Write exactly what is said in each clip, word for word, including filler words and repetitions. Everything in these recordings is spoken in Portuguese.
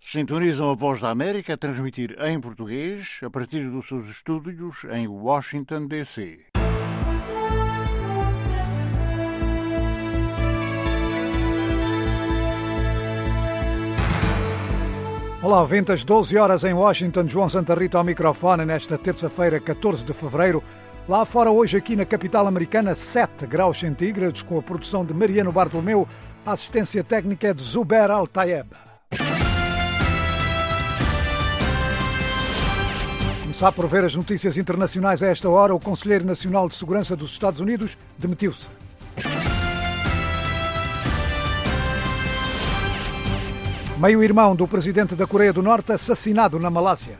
Sintonizam a Voz da América a transmitir em português a partir dos seus estúdios em Washington, D C Olá, ouvintes, doze horas em Washington, João Santa Rita ao microfone nesta terça-feira, catorze de fevereiro. Lá fora hoje, aqui na capital americana, sete graus centígrados, com a produção de Mariano Bartolomeu, a assistência técnica é de Zuber Al-Tayeb. Começar por ver as notícias internacionais a esta hora. O Conselheiro Nacional de Segurança dos Estados Unidos demitiu-se. Meio-irmão do presidente da Coreia do Norte assassinado na Malásia.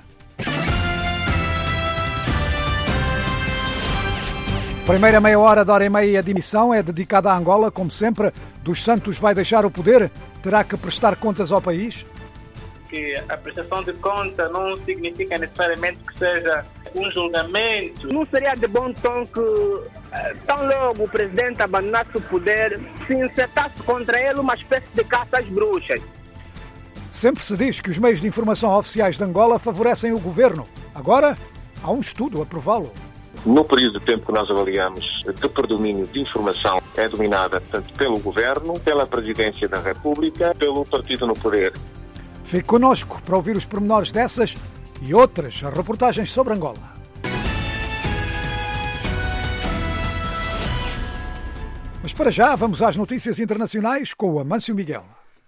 Primeira meia hora da hora e meia de emissão é dedicada à Angola, como sempre. Dos Santos vai deixar o poder? Terá que prestar contas ao país? Que a prestação de conta não significa necessariamente que seja um julgamento. Não seria de bom tom que, tão logo o presidente abandonasse o poder, se incitasse contra ele uma espécie de caça às bruxas. Sempre se diz que os meios de informação oficiais de Angola favorecem o governo. Agora, há um estudo a prová-lo. No período de tempo que nós avaliamos de predomínio de informação é dominada tanto pelo governo, pela presidência da República, pelo partido no poder. Fique connosco para ouvir os pormenores dessas e outras reportagens sobre Angola. Mas para já, vamos às notícias internacionais com o Amâncio Miguel.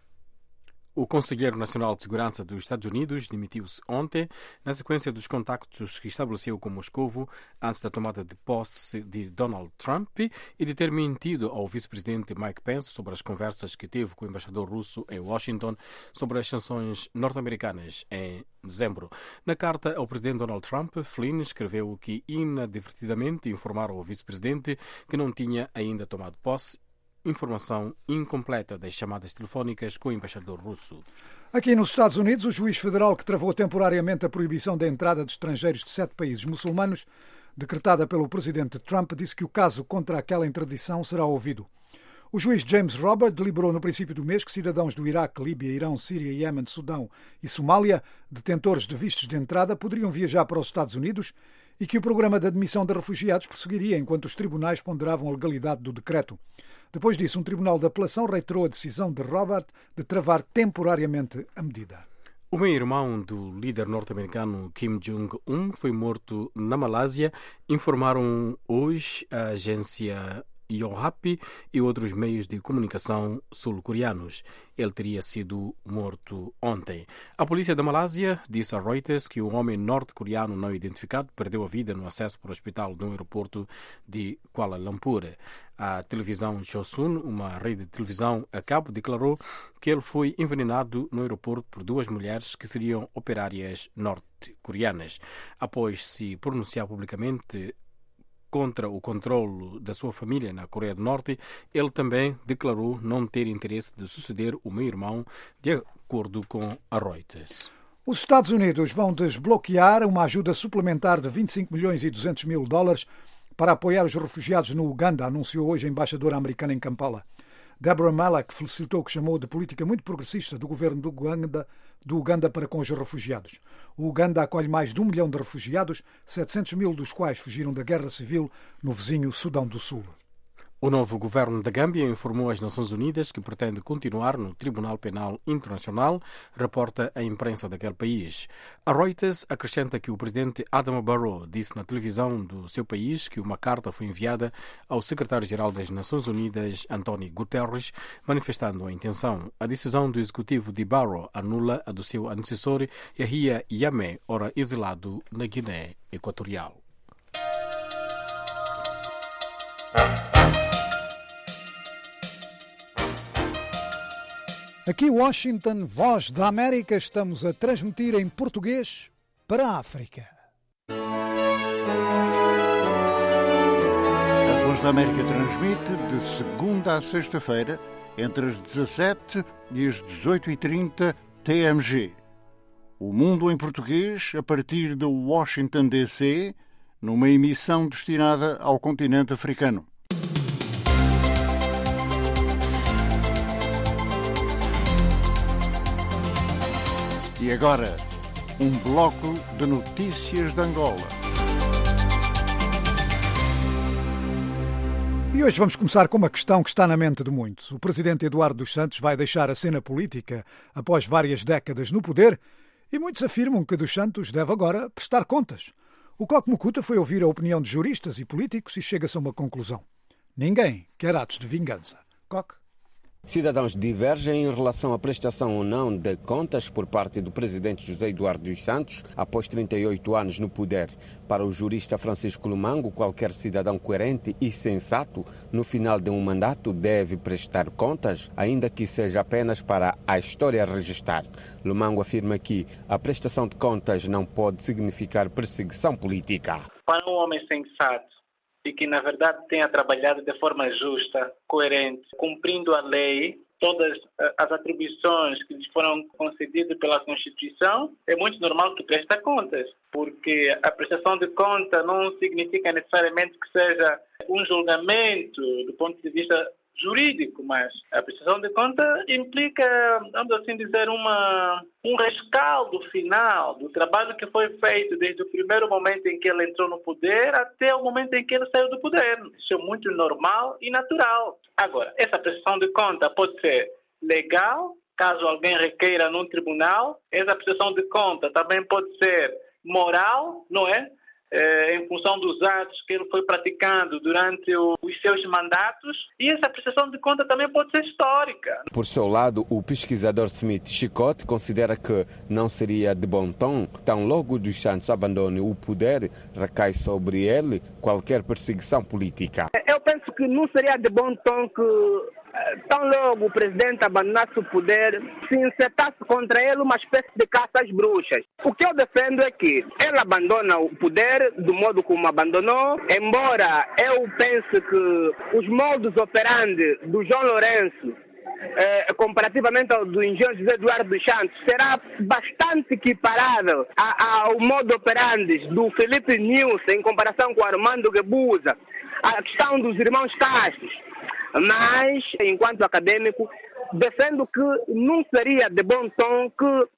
O Conselheiro Nacional de Segurança dos Estados Unidos demitiu-se ontem na sequência dos contactos que estabeleceu com Moscovo antes da tomada de posse de Donald Trump e de ter mentido ao vice-presidente Mike Pence sobre as conversas que teve com o embaixador russo em Washington sobre as sanções norte-americanas em dezembro. Na carta ao presidente Donald Trump, Flynn escreveu que inadvertidamente informaram ao vice-presidente que não tinha ainda tomado posse, informação incompleta das chamadas telefónicas com o embaixador russo. Aqui nos Estados Unidos, o juiz federal que travou temporariamente a proibição da entrada de estrangeiros de sete países muçulmanos, decretada pelo presidente Trump, disse que o caso contra aquela interdição será ouvido. O juiz James Robert deliberou no princípio do mês que cidadãos do Iraque, Líbia, Irão, Síria, Iémen, Sudão e Somália, detentores de vistos de entrada, poderiam viajar para os Estados Unidos e que o programa de admissão de refugiados prosseguiria enquanto os tribunais ponderavam a legalidade do decreto. Depois disso, um tribunal de apelação reiterou a decisão de Robert de travar temporariamente a medida. O meio-irmão do líder norte-americano Kim Jong-un foi morto na Malásia, informaram hoje a agência Yonhap e outros meios de comunicação sul-coreanos. Ele teria sido morto ontem. A polícia da Malásia disse a Reuters que o homem norte-coreano não identificado perdeu a vida no acesso para o hospital no aeroporto de Kuala Lumpur. A televisão Chosun, uma rede de televisão a cabo, declarou que ele foi envenenado no aeroporto por duas mulheres que seriam operárias norte-coreanas. Após se pronunciar publicamente contra o controle da sua família na Coreia do Norte, ele também declarou não ter interesse de suceder o meio-irmão, de acordo com a Reuters. Os Estados Unidos vão desbloquear uma ajuda suplementar de vinte e cinco milhões e duzentos mil dólares para apoiar os refugiados no Uganda, anunciou hoje a embaixadora americana em Kampala. Deborah Malak felicitou o que chamou de política muito progressista do governo do Uganda, do Uganda para com os refugiados. O Uganda acolhe mais de um milhão de refugiados, setecentos mil dos quais fugiram da guerra civil no vizinho Sudão do Sul. O novo governo da Gâmbia informou às Nações Unidas que pretende continuar no Tribunal Penal Internacional, reporta a imprensa daquele país. A Reuters acrescenta que o presidente Adama Barrow disse na televisão do seu país que uma carta foi enviada ao secretário-geral das Nações Unidas, António Guterres, manifestando a intenção. A decisão do executivo de Barrow anula a do seu antecessor, Yahya Jammeh, ora exilado na Guiné Equatorial. Aqui Washington, Voz da América, estamos a transmitir em português para a África. A Voz da América transmite de segunda a sexta-feira, entre as dezassete e as dezoito e trinta T M G. O Mundo em Português, a partir de Washington, D C, numa emissão destinada ao continente africano. E agora, um bloco de notícias de Angola. E hoje vamos começar com uma questão que está na mente de muitos. O presidente Eduardo dos Santos vai deixar a cena política após várias décadas no poder e muitos afirmam que dos Santos deve agora prestar contas. O Coque Mucuta foi ouvir a opinião de juristas e políticos e chega-se a uma conclusão. Ninguém quer atos de vingança. Coque? Cidadãos divergem em relação à prestação ou não de contas por parte do presidente José Eduardo dos Santos após trinta e oito anos no poder. Para o jurista Francisco Lumango, qualquer cidadão coerente e sensato no final de um mandato deve prestar contas, ainda que seja apenas para a história registrar. Lumango afirma que a prestação de contas não pode significar perseguição política. Para um homem sensato e que, na verdade, tenha trabalhado de forma justa, coerente, cumprindo a lei, todas as atribuições que lhes foram concedidas pela Constituição, é muito normal que preste contas, porque a prestação de conta não significa necessariamente que seja um julgamento do ponto de vista jurídico, mas a prestação de conta implica, vamos assim dizer, uma, um rescaldo final do trabalho que foi feito desde o primeiro momento em que ele entrou no poder até o momento em que ele saiu do poder. Isso é muito normal e natural. Agora, essa prestação de conta pode ser legal, caso alguém requeira num tribunal. Essa prestação de conta também pode ser moral, não é? É, em função dos atos que ele foi praticando durante o, os seus mandatos, e essa prestação de conta também pode ser histórica. Por seu lado, o pesquisador Smith Chicote considera que não seria de bom tom, tão logo dos Santos abandone o poder, recai sobre ele qualquer perseguição política. Eu penso que não seria de bom tom que tão logo o presidente abandonasse o poder, se incitasse contra ele uma espécie de caça às bruxas. O que eu defendo é que ele abandona o poder do modo como abandonou, embora eu pense que os modos operandi do João Lourenço, eh, comparativamente ao do engenheiro José Eduardo dos Santos, será bastante equiparável a, ao modo operandi do Felipe Nilson em comparação com o Armando Guebuza, a questão dos irmãos Castros. Mas, enquanto acadêmico, defendo que não seria de bom tom que,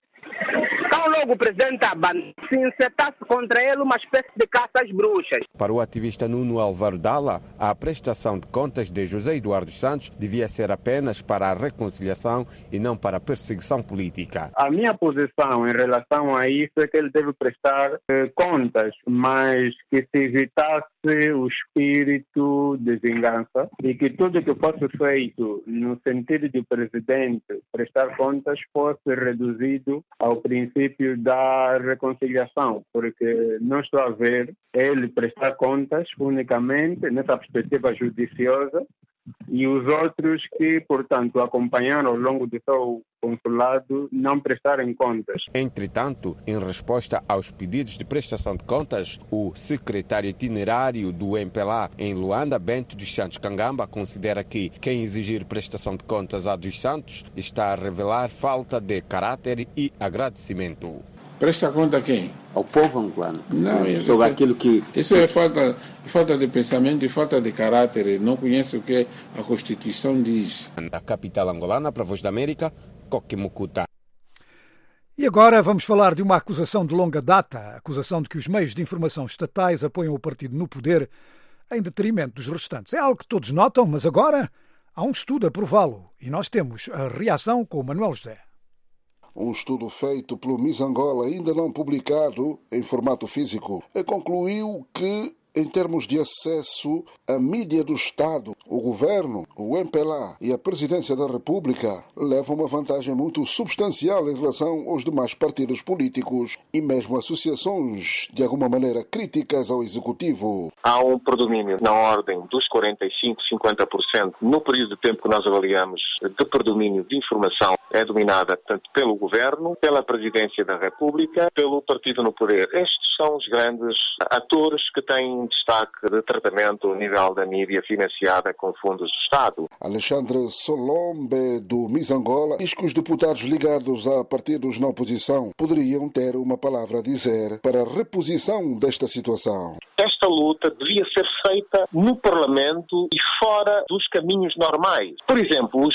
tão logo o presidente se incitasse contra ele uma espécie de caça às bruxas. Para o ativista Nuno Álvaro Dalla, a prestação de contas de José Eduardo Santos devia ser apenas para a reconciliação e não para a perseguição política. A minha posição em relação a isso é que ele deve prestar eh, contas, mas que se evitasse o espírito de vingança e que tudo que fosse feito no sentido de o presidente prestar contas fosse reduzido ao princípio da reconciliação, porque não estou a ver ele prestar contas unicamente nessa perspectiva judiciosa e os outros que, portanto, acompanharam ao longo do seu consulado não prestarem contas. Entretanto, em resposta aos pedidos de prestação de contas, o secretário itinerário do M P L A em Luanda, Bento dos Santos Cangamba, considera que quem exigir prestação de contas a dos Santos está a revelar falta de caráter e agradecimento. Presta conta a quem? Ao povo angolano. Não, sobre isso, aquilo que... Isso é falta, falta de pensamento e falta de caráter. Não conhece o que a Constituição diz. Da capital angolana, para a Voz da América, Coque Mucuta. E agora vamos falar de uma acusação de longa data, a acusação de que os meios de informação estatais apoiam o partido no poder em detrimento dos restantes. É algo que todos notam, mas agora há um estudo a prová-lo e nós temos a reação com o Manuel José. Um estudo feito pelo Miss Angola, ainda não publicado em formato físico, concluiu que, em termos de acesso à mídia do Estado, o governo, o M P L A e a presidência da República levam uma vantagem muito substancial em relação aos demais partidos políticos e mesmo associações, de alguma maneira, críticas ao Executivo. Há um predomínio na ordem dos quarenta e cinco, cinquenta por cento no período de tempo que nós avaliamos de predomínio de informação é dominada tanto pelo governo, pela presidência da República, pelo partido no poder. Estes são os grandes atores que têm destaque de tratamento ao nível da mídia financiada com fundos do Estado. Alexandre Solombe, do Miss Angola, diz que os deputados ligados a partidos na oposição poderiam ter uma palavra a dizer para a reposição desta situação. Esta luta devia ser feita no Parlamento e fora dos caminhos normais. Por exemplo, os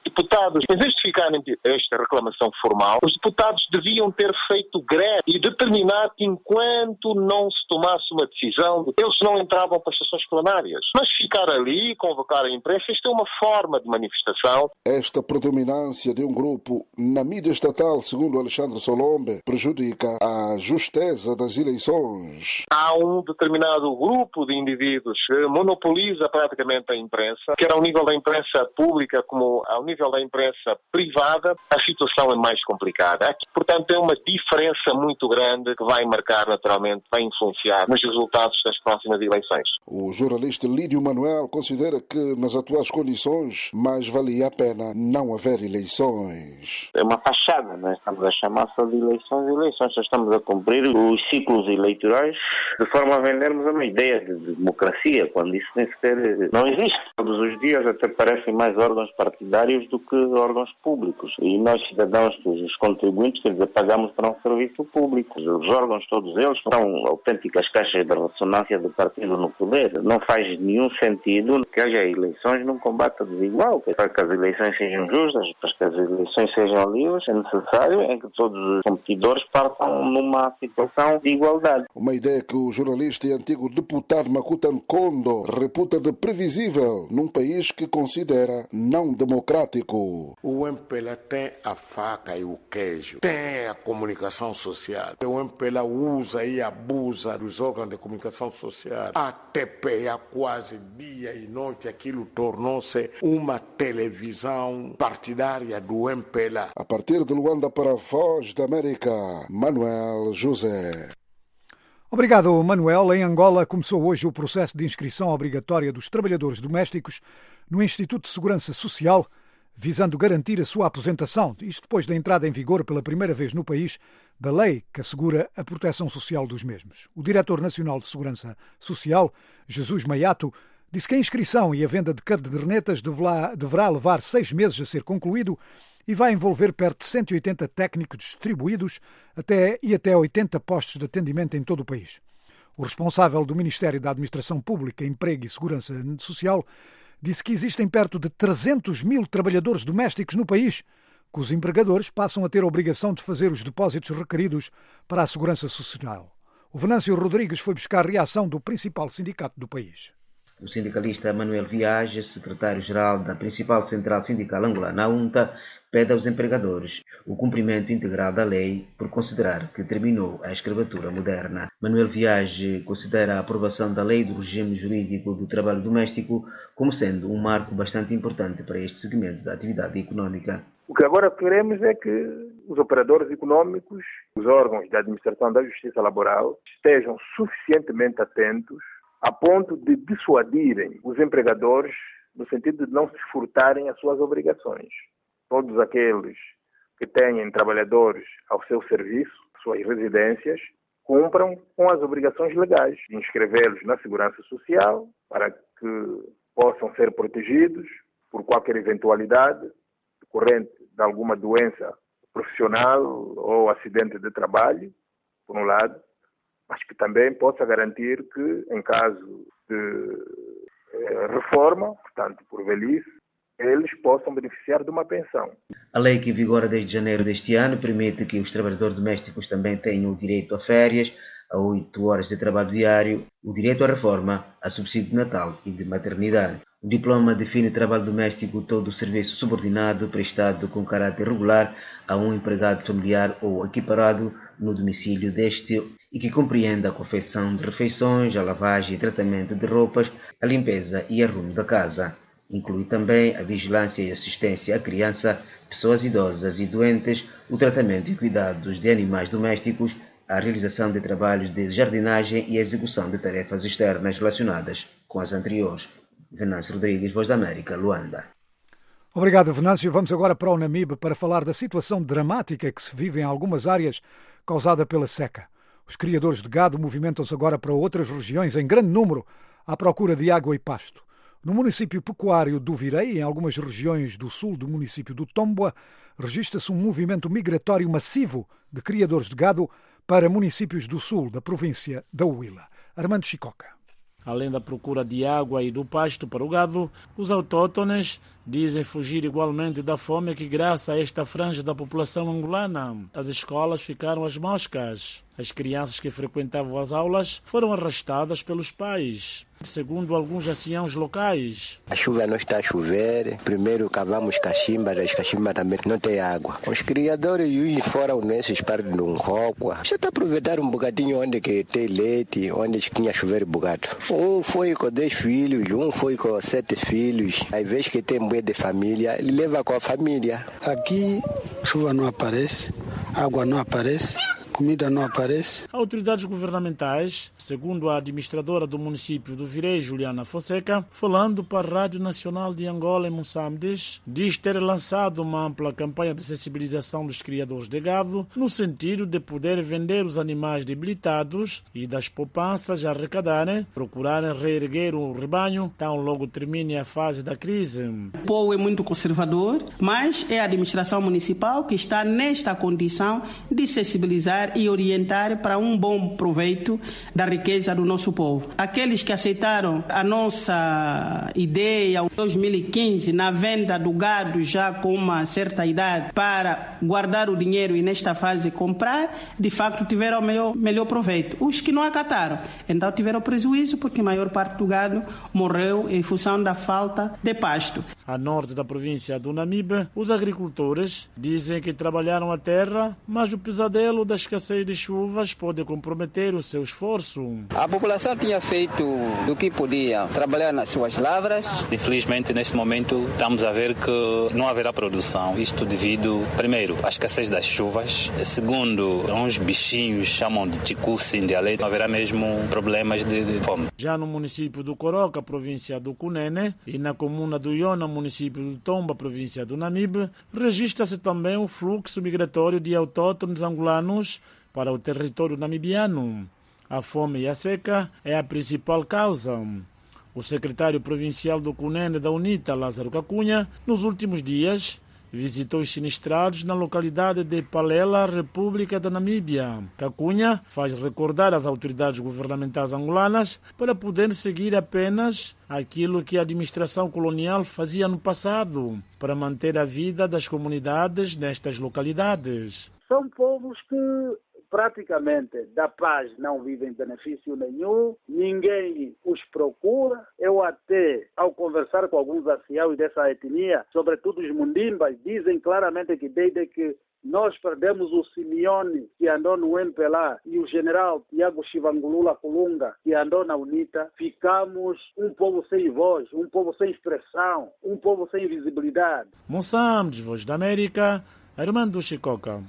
deputados, em vez de ficarem esta reclamação formal, os deputados deviam ter feito greve e determinar que enquanto não se tomasse uma decisão, eles não entravam para as sessões plenárias. Mas ficar ali, convocar a imprensa, isto é uma forma de manifestação. Esta predominância de um grupo na mídia estatal, segundo Alexandre Solombe, prejudica a justeza das eleições. Há um determinado grupo de indivíduos que monopoliza praticamente a imprensa, quer ao nível da imprensa pública como ao nível da imprensa privada, a situação é mais complicada. Aqui, portanto, é uma diferença muito grande que vai marcar, naturalmente, vai influenciar nos resultados das próximas eleições. O jornalista Lídio Manuel considera que, nas atuais condições, mais valia a pena não haver eleições. É uma fachada, não é? Estamos a chamar só de eleições e eleições, só estamos a cumprir os ciclos eleitorais de forma a vendermos uma ideia de democracia, quando isso nem sequer não existe. Todos os dias até parecem mais órgãos partidários do que órgãos públicos. E nós, cidadãos, os contribuintes, quer dizer, pagamos para um serviço público. Os órgãos, todos eles, são autênticas caixas de ressonância do partido no poder. Não faz nenhum sentido que haja eleições num combate desigual. Para que as eleições sejam justas, para que as eleições sejam livres, é necessário é que todos os competidores partam numa situação de igualdade. Uma ideia que o jornalista e antigo deputado Makuta Nkondo reputa de previsível num país que considera não democrático. O M P L A tem a faca e o queijo, tem a comunicação social. O M P L A usa e abusa dos órgãos de comunicação social. A T P A quase dia e noite, aquilo tornou-se uma televisão partidária do M P L A. A partir de Luanda para a Voz da América, Manuel José. Obrigado, Manuel. Em Angola começou hoje o processo de inscrição obrigatória dos trabalhadores domésticos no Instituto de Segurança Social, visando garantir a sua aposentação, isto depois da entrada em vigor pela primeira vez no país da lei que assegura a proteção social dos mesmos. O Diretor Nacional de Segurança Social, Jesus Maiato, disse que a inscrição e a venda de cadernetas deverá levar seis meses a ser concluído e vai envolver perto de cento e oitenta técnicos distribuídos até, e até oitenta postos de atendimento em todo o país. O responsável do Ministério da Administração Pública, Emprego e Segurança Social disse que existem perto de trezentos mil trabalhadores domésticos no país, que os empregadores passam a ter a obrigação de fazer os depósitos requeridos para a Segurança Social. O Venâncio Rodrigues foi buscar a reação do principal sindicato do país. O sindicalista Manuel Viage, secretário-geral da principal central sindical angolana, a UNTA, pede aos empregadores o cumprimento integral da lei por considerar que terminou a escravatura moderna. Manuel Viage considera a aprovação da lei do regime jurídico do trabalho doméstico como sendo um marco bastante importante para este segmento da atividade econômica. O que agora queremos é que os operadores econômicos, os órgãos da administração da justiça laboral, estejam suficientemente atentos a ponto de dissuadirem os empregadores no sentido de não se furtarem as suas obrigações. Todos aqueles que tenham trabalhadores ao seu serviço, suas residências, cumpram com as obrigações legais de inscrevê-los na segurança social para que possam ser protegidos por qualquer eventualidade decorrente de alguma doença profissional ou acidente de trabalho, por um lado, mas que também possa garantir que, em caso de eh, reforma, portanto, por velhice, eles possam beneficiar de uma pensão. A lei que vigora desde janeiro deste ano permite que os trabalhadores domésticos também tenham o direito a férias, a oito horas de trabalho diário, o direito à reforma, a subsídio de Natal e de maternidade. O diploma define trabalho doméstico todo o serviço subordinado prestado com caráter regular a um empregado familiar ou equiparado no domicílio deste e que compreende a confecção de refeições, a lavagem e tratamento de roupas, a limpeza e arrumo da casa. Inclui também a vigilância e assistência à criança, pessoas idosas e doentes, o tratamento e cuidados de animais domésticos, a realização de trabalhos de jardinagem e a execução de tarefas externas relacionadas com as anteriores. Venâncio Rodrigues, Voz da América, Luanda. Obrigado, Venâncio. Vamos agora para o Namibe para falar da situação dramática que se vive em algumas áreas causada pela seca. Os criadores de gado movimentam-se agora para outras regiões em grande número à procura de água e pasto. No município pecuário do Virei, em algumas regiões do sul do município do Tomboa, registra-se um movimento migratório massivo de criadores de gado para municípios do sul da província da Huila. Armando Chicoca. Além da procura de água e do pasto para o gado, os autóctones dizem fugir igualmente da fome que, graças a esta franja da população angolana, as escolas ficaram às moscas. As crianças que frequentavam as aulas foram arrastadas pelos pais. Segundo alguns anciãos locais, a chuva não está a chover. Primeiro cavamos cachimbas, as cachimbas também não tem água. Os criadores e os foram nesses parques de um roco. Já está a aproveitar um bocadinho onde que tem leite, onde tinha chover bocado. Um foi com dez filhos, um foi com sete filhos. Às vezes que tem mulher de família, ele leva com a família. Aqui chuva não aparece, água não aparece, comida não aparece. Autoridades governamentais, segundo a administradora do município do Virei, Juliana Fonseca, falando para a Rádio Nacional de Angola em Moçambique, diz ter lançado uma ampla campanha de sensibilização dos criadores de gado, no sentido de poder vender os animais debilitados e das poupanças a arrecadarem, procurarem reerguer o rebanho, tão logo termine a fase da crise. O povo é muito conservador, mas é a administração municipal que está nesta condição de sensibilizar e orientar para um bom proveito da riqueza do nosso povo. Aqueles que aceitaram a nossa ideia em dois mil e quinze na venda do gado já com uma certa idade para guardar o dinheiro e nesta fase comprar, de facto tiveram o melhor, melhor proveito. Os que não acataram, então tiveram prejuízo porque a maior parte do gado morreu em função da falta de pasto. A norte da província do Namibe, os agricultores dizem que trabalharam a terra, mas o pesadelo da escassez de chuvas pode comprometer o seu esforço. A população tinha feito o que podia, trabalhar nas suas lavras. Infelizmente, neste momento, estamos a ver que não haverá produção. Isto devido, primeiro, à escassez das chuvas. Segundo, uns bichinhos chamam de ticuci em dialeto. Não haverá mesmo problemas de, de fome. Já no município do Coroca, província do Cunene, e na comuna do Iona, município do Tomba, província do Namibe, registra-se também o fluxo migratório de autóctones angolanos para o território namibiano. A fome e a seca é a principal causa. O secretário provincial do Cunene da UNITA, Lázaro Cacunha, nos últimos dias, visitou os sinistrados na localidade de Palela, República da Namíbia. Cacunha faz recordar às autoridades governamentais angolanas para poderem seguir apenas aquilo que a administração colonial fazia no passado, para manter a vida das comunidades nestas localidades. São povos que praticamente da paz não vivem benefício nenhum, ninguém os procura. Eu até, ao conversar com alguns anciãos dessa etnia, sobretudo os mundimbas, dizem claramente que desde que nós perdemos o Simeone, que andou no M P L A, e o general Tiago Chivangulula Kulunga, que andou na UNITA, ficamos um povo sem voz, um povo sem expressão, um povo sem visibilidade. Moçambique, Voz da América, Armando Chicoca.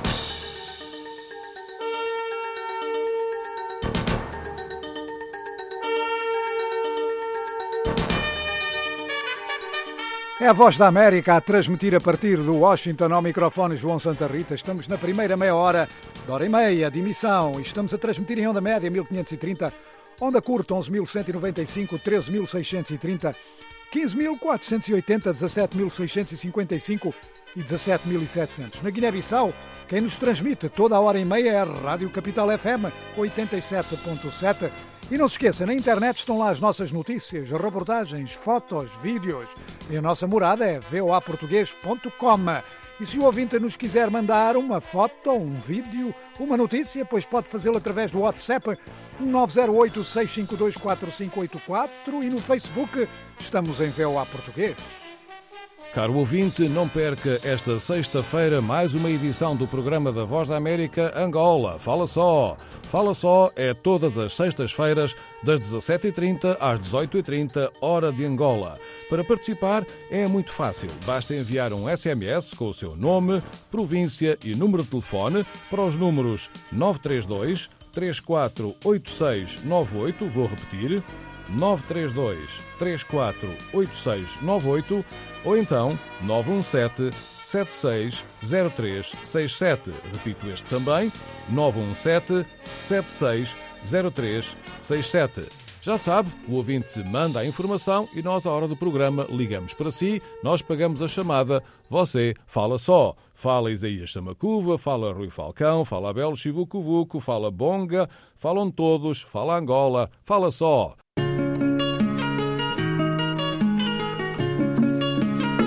É a Voz da América a transmitir a partir do Washington ao microfone João Santa Rita. Estamos na primeira meia hora, de hora e meia de emissão. Estamos a transmitir em onda média mil quinhentos e trinta, onda curta onze mil cento e noventa e cinco, treze mil seiscentos e trinta, quinze mil quatrocentos e oitenta, dezassete mil seiscentos e cinquenta e cinco e dezassete mil e setecentos. Na Guiné-Bissau, quem nos transmite toda a hora e meia é a Rádio Capital F M oitenta e sete ponto sete. E não se esqueça, na internet estão lá as nossas notícias, reportagens, fotos, vídeos. E a nossa morada é v o a português ponto com. E se o ouvinte nos quiser mandar uma foto, um vídeo, uma notícia, pois pode fazê-lo através do WhatsApp nove zero oito, seis cinco dois, quatro cinco oito quatro e no Facebook estamos em V O A Português. Caro ouvinte, não perca esta sexta-feira mais uma edição do programa da Voz da América Angola. Fala só! Fala só é todas as sextas-feiras, das dezassete e trinta às dezoito e trinta, hora de Angola. Para participar é muito fácil. Basta enviar um S M S com o seu nome, província e número de telefone para os números nove três dois, três quatro oito seis nove oito, vou repetir, nove três dois, três quatro oito seis nove oito, ou então nove um sete, sete seis zero três seis sete. Repito este também, nove um sete, sete seis zero três seis sete. Já sabe, o ouvinte manda a informação e nós, à hora do programa, ligamos para si, nós pagamos a chamada, você fala só. Fala Isaías Samacuva, fala Rui Falcão, fala Abel Chivucuvuco, fala Bonga, falam todos, fala Angola, fala só.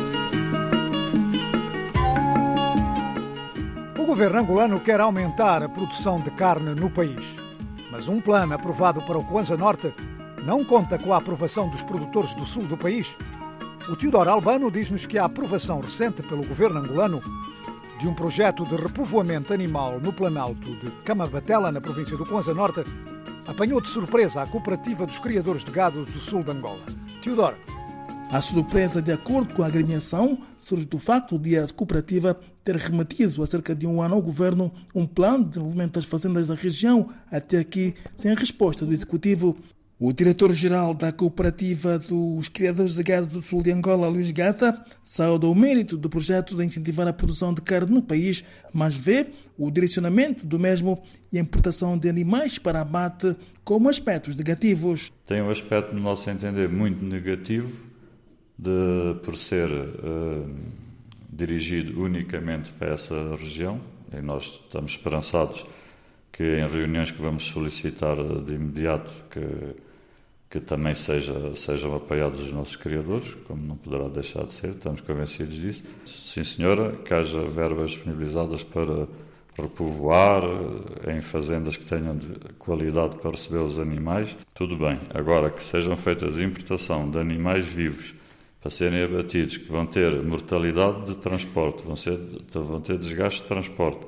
governo angolano quer aumentar a produção de carne no país. Mas um plano aprovado para o Kwanza Norte não conta com a aprovação dos produtores do sul do país. O Teodoro Albano diz-nos que a aprovação recente pelo governo angolano de um projeto de repovoamento animal no Planalto de Camabatela, na província do Kwanza Norte, apanhou de surpresa a cooperativa dos criadores de gado do sul de Angola. Teodoro. A surpresa, de acordo com a agremiação, surge do facto de a cooperativa ter remetido há cerca de um ano ao governo um plano de desenvolvimento das fazendas da região, até aqui sem resposta do executivo. O diretor-geral da cooperativa dos criadores de gado do sul de Angola, Luís Gata, sauda o mérito do projeto de incentivar a produção de carne no país, mas vê o direcionamento do mesmo e a importação de animais para abate como aspectos negativos. Tem um aspecto, no nosso entender, muito negativo, de, por ser uh, dirigido unicamente para essa região, e nós estamos esperançados que em reuniões que vamos solicitar de imediato que, que também seja, sejam apoiados os nossos criadores, como não poderá deixar de ser, estamos convencidos disso. Sim, senhora, que haja verbas disponibilizadas para repovoar em fazendas que tenham qualidade para receber os animais, tudo bem. Agora, que sejam feitas a importação de animais vivos para serem abatidos, que vão ter mortalidade de transporte, vão, ser, vão ter desgaste de transporte,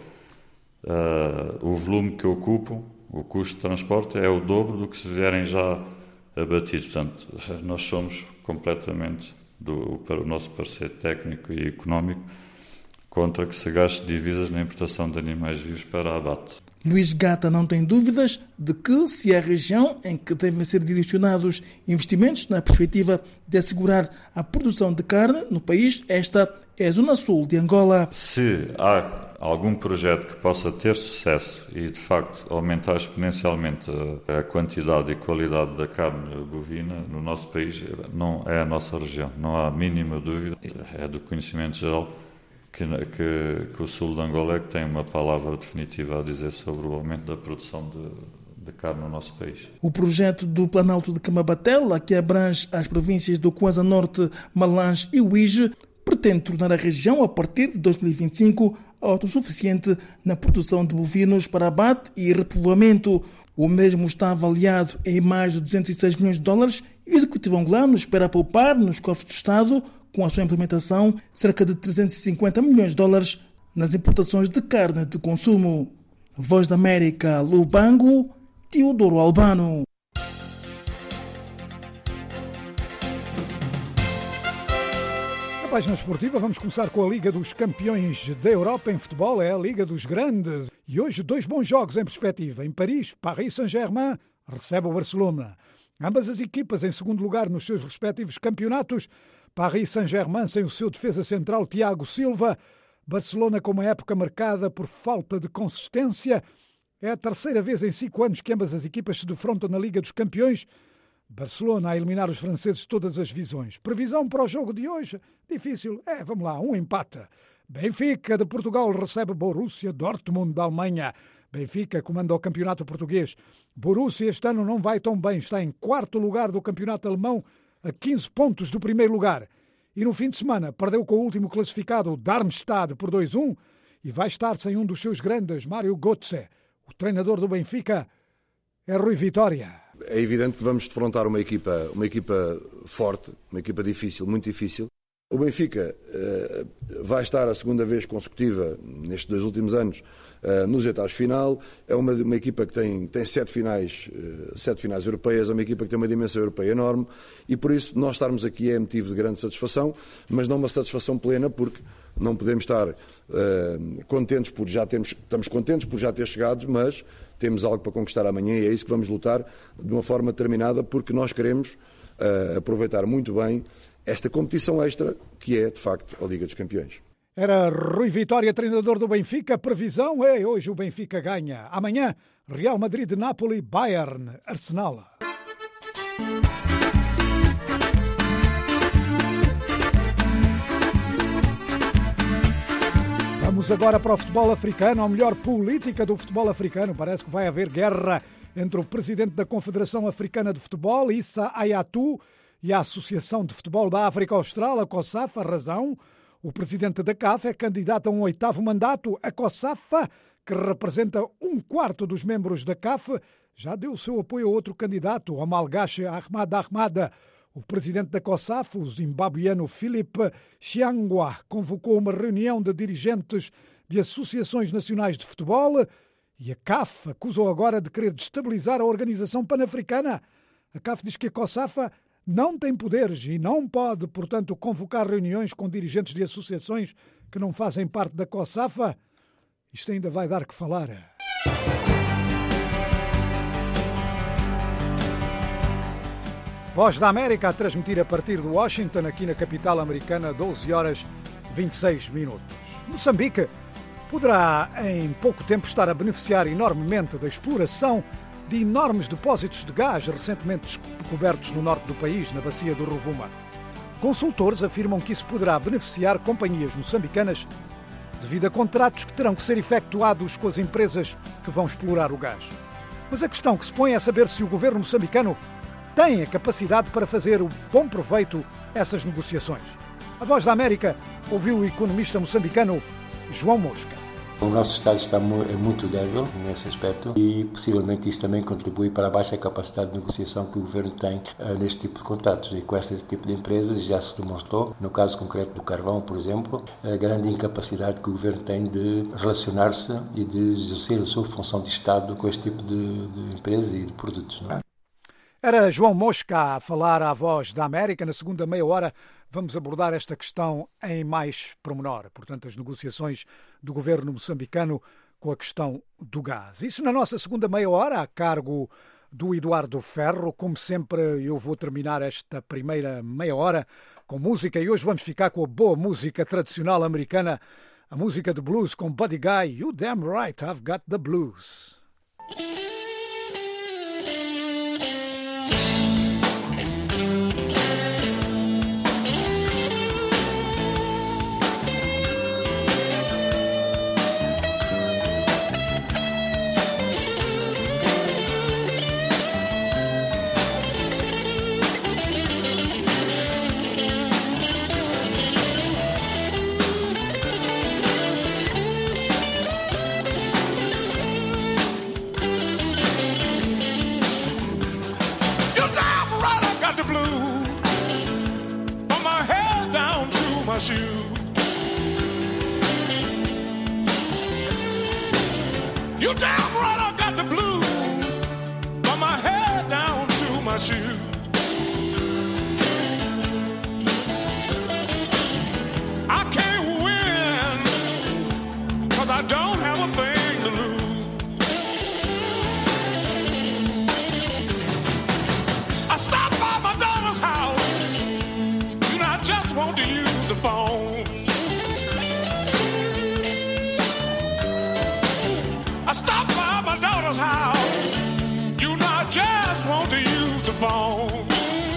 uh, o volume que ocupam, o custo de transporte é o dobro do que se vierem já abatidos. Portanto, nós somos completamente, do, para o nosso parecer técnico e económico, contra que se gaste divisas na importação de animais vivos para abate. Luís Gata não tem dúvidas de que, se é a região em que devem ser direcionados investimentos na perspectiva de assegurar a produção de carne no país, esta é a zona sul de Angola. Se há algum projeto que possa ter sucesso e, de facto, aumentar exponencialmente a quantidade e qualidade da carne bovina no nosso país, não é a nossa região. Não há a mínima dúvida, é do conhecimento geral, Que, que, que o sul de Angola é que tem uma palavra definitiva a dizer sobre o aumento da produção de, de carne no nosso país. O projeto do Planalto de Camabatela, que abrange as províncias do Kwanza Norte, Malange e Uíge, pretende tornar a região, a partir de dois mil e vinte e cinco, autossuficiente na produção de bovinos para abate e repovoamento. O mesmo está avaliado em mais de duzentos e seis milhões de dólares e o executivo angolano espera poupar nos cofres do Estado, com a sua implementação, cerca de trezentos e cinquenta milhões de dólares nas importações de carne de consumo. Voz da América, Lubango, Teodoro Albano. Na página esportiva vamos começar com a Liga dos Campeões da Europa em futebol, é a Liga dos Grandes. E hoje dois bons jogos em perspectiva. Em Paris, Paris Saint-Germain recebe o Barcelona. Ambas as equipas em segundo lugar nos seus respectivos campeonatos. Paris Saint-Germain sem o seu defesa central Thiago Silva. Barcelona com uma época marcada por falta de consistência. É a terceira vez em cinco anos que ambas as equipas se defrontam na Liga dos Campeões. Barcelona a eliminar os franceses de todas as visões. Previsão para o jogo de hoje? Difícil. É, vamos lá, um empate. Benfica de Portugal recebe Borussia Dortmund da Alemanha. Benfica comanda o campeonato português. Borussia este ano não vai tão bem. Está em quarto lugar do campeonato alemão, a quinze pontos do primeiro lugar. E no fim de semana perdeu com o último classificado, Darmstadt, por dois a um, e vai estar sem um dos seus grandes, Mário Götze. O treinador do Benfica é Rui Vitória. É evidente que vamos defrontar uma equipa, uma equipa forte, uma equipa difícil, muito difícil. O Benfica uh, vai estar a segunda vez consecutiva, nestes dois últimos anos, uh, nos oitavos de final. É uma, uma equipa que tem, tem sete, finais, uh, sete finais europeias, é uma equipa que tem uma dimensão europeia enorme e por isso nós estarmos aqui é motivo de grande satisfação, mas não uma satisfação plena porque não podemos estar uh, contentes por já termos, estamos contentes por já ter chegado, mas temos algo para conquistar amanhã e é isso que vamos lutar de uma forma determinada porque nós queremos uh, aproveitar muito bem esta competição extra, que é, de facto, a Liga dos Campeões. Era Rui Vitória, treinador do Benfica. Previsão é hoje o Benfica ganha. Amanhã, Real Madrid, Napoli, Bayern, Arsenal. Vamos agora para o futebol africano, ou melhor, política do futebol africano. Parece que vai haver guerra entre o presidente da Confederação Africana de Futebol, Issa Hayatou, e a Associação de Futebol da África Austral, a COSAF. A razão? O presidente da C A F é candidato a um oitavo mandato. A COSAFA, que representa um quarto dos membros da C A F, já deu o seu apoio a outro candidato, o malgache Ahmad Ahmad. O presidente da COSAF, o zimbabuiano Philip Chiangwa, convocou uma reunião de dirigentes de associações nacionais de futebol e a C A F acusou agora de querer destabilizar a organização pan-africana. A C A F diz que a COSAFA não tem poderes e não pode, portanto, convocar reuniões com dirigentes de associações que não fazem parte da COSAFA. Isto ainda vai dar que falar. Voz da América a transmitir a partir de Washington, aqui na capital americana, doze horas e vinte e seis minutos. Moçambique poderá em pouco tempo estar a beneficiar enormemente da exploração de enormes depósitos de gás recentemente descobertos no norte do país, na bacia do Rovuma. Consultores afirmam que isso poderá beneficiar companhias moçambicanas devido a contratos que terão que ser efetuados com as empresas que vão explorar o gás. Mas a questão que se põe é saber se o governo moçambicano tem a capacidade para fazer o bom proveito a essas negociações. A Voz da América ouviu o economista moçambicano João Mosca. O nosso Estado está muito débil nesse aspecto e possivelmente isso também contribui para a baixa capacidade de negociação que o Governo tem uh, neste tipo de contratos. E com este tipo de empresas já se demonstrou, no caso concreto do carvão, por exemplo, a grande incapacidade que o Governo tem de relacionar-se e de exercer a sua função de Estado com este tipo de, de empresas e de produtos. Não é? Era João Mosca a falar à Voz da América. Na segunda meia hora vamos abordar esta questão em mais pormenor. Portanto, as negociações do governo moçambicano com a questão do gás. Isso na nossa segunda meia hora, a cargo do Eduardo Ferro. Como sempre, eu vou terminar esta primeira meia hora com música e hoje vamos ficar com a boa música tradicional americana, a música de blues com Buddy Guy. You damn right, I've got the blues. My shoe. You damn right I got the blues from my head down to my shoe. I can't win 'cause I don't have a thing to lose. I stopped by my daughter's house. You know I just want to use the phone. I stopped by my daughter's house. You know I just want to use the phone.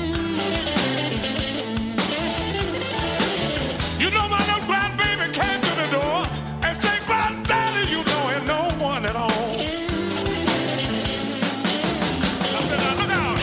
You know my little grandbaby came to the door and said, "Granddaddy, you know ain't no one at home." I said, "Now look out."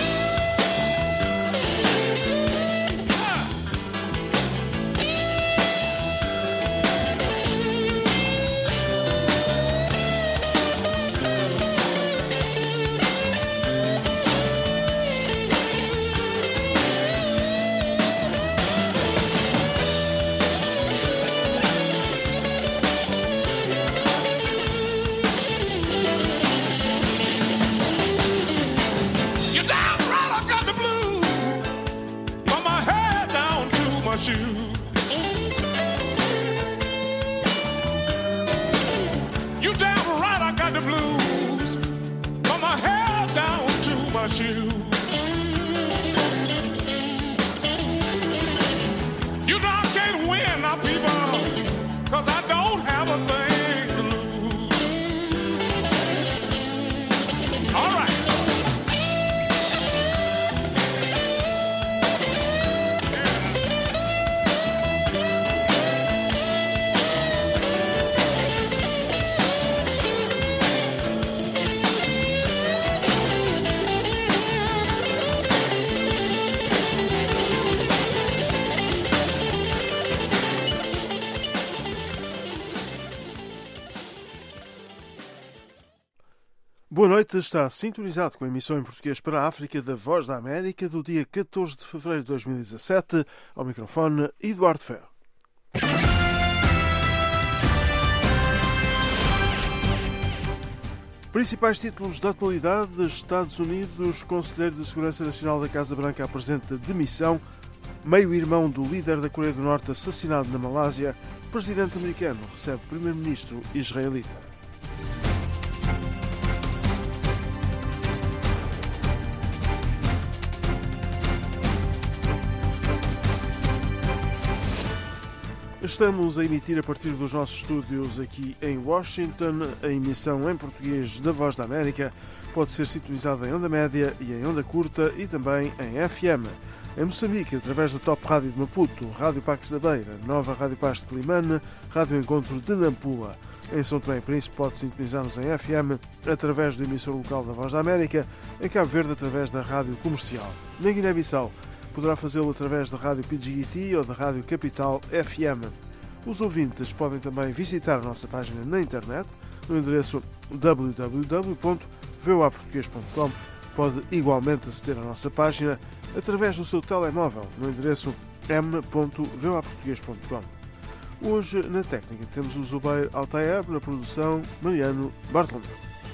Shoe. You damn right I got the blues from my head down to my shoe. You know I can't win now, people, 'cause I don't have a thing to lose. All right. Boa noite, está sintonizado com a emissão em português para a África da Voz da América do dia catorze de fevereiro de dois mil e dezassete. Ao microfone, Eduardo Ferro. Principais títulos da atualidade: Estados Unidos, Conselheiro de Segurança Nacional da Casa Branca apresenta demissão, meio-irmão do líder da Coreia do Norte assassinado na Malásia, presidente americano recebe primeiro-ministro israelita. Estamos a emitir a partir dos nossos estúdios aqui em Washington. A emissão em português da Voz da América pode ser sintonizada em onda média e em onda curta e também em F M. Em Moçambique, através da Top Rádio de Maputo, Rádio Pax da Beira, Nova Rádio Paz de Climane, Rádio Encontro de Nampula. Em São Tomé e Príncipe pode sintonizar-nos em F M através do emissor local da Voz da América, em Cabo Verde através da Rádio Comercial. Na Guiné-Bissau poderá fazê-lo através da Rádio P G T ou da Rádio Capital F M. Os ouvintes podem também visitar a nossa página na internet, no endereço w w w ponto v o a português ponto com. Pode igualmente aceder à nossa página através do seu telemóvel, no endereço m ponto v o a português ponto com. Hoje, na técnica, temos o Zubair Altayeb, na produção, Mariano Bartolomeu.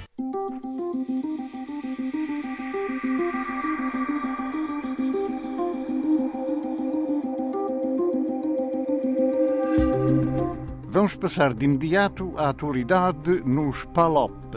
Vamos passar de imediato à atualidade nos P A L O P.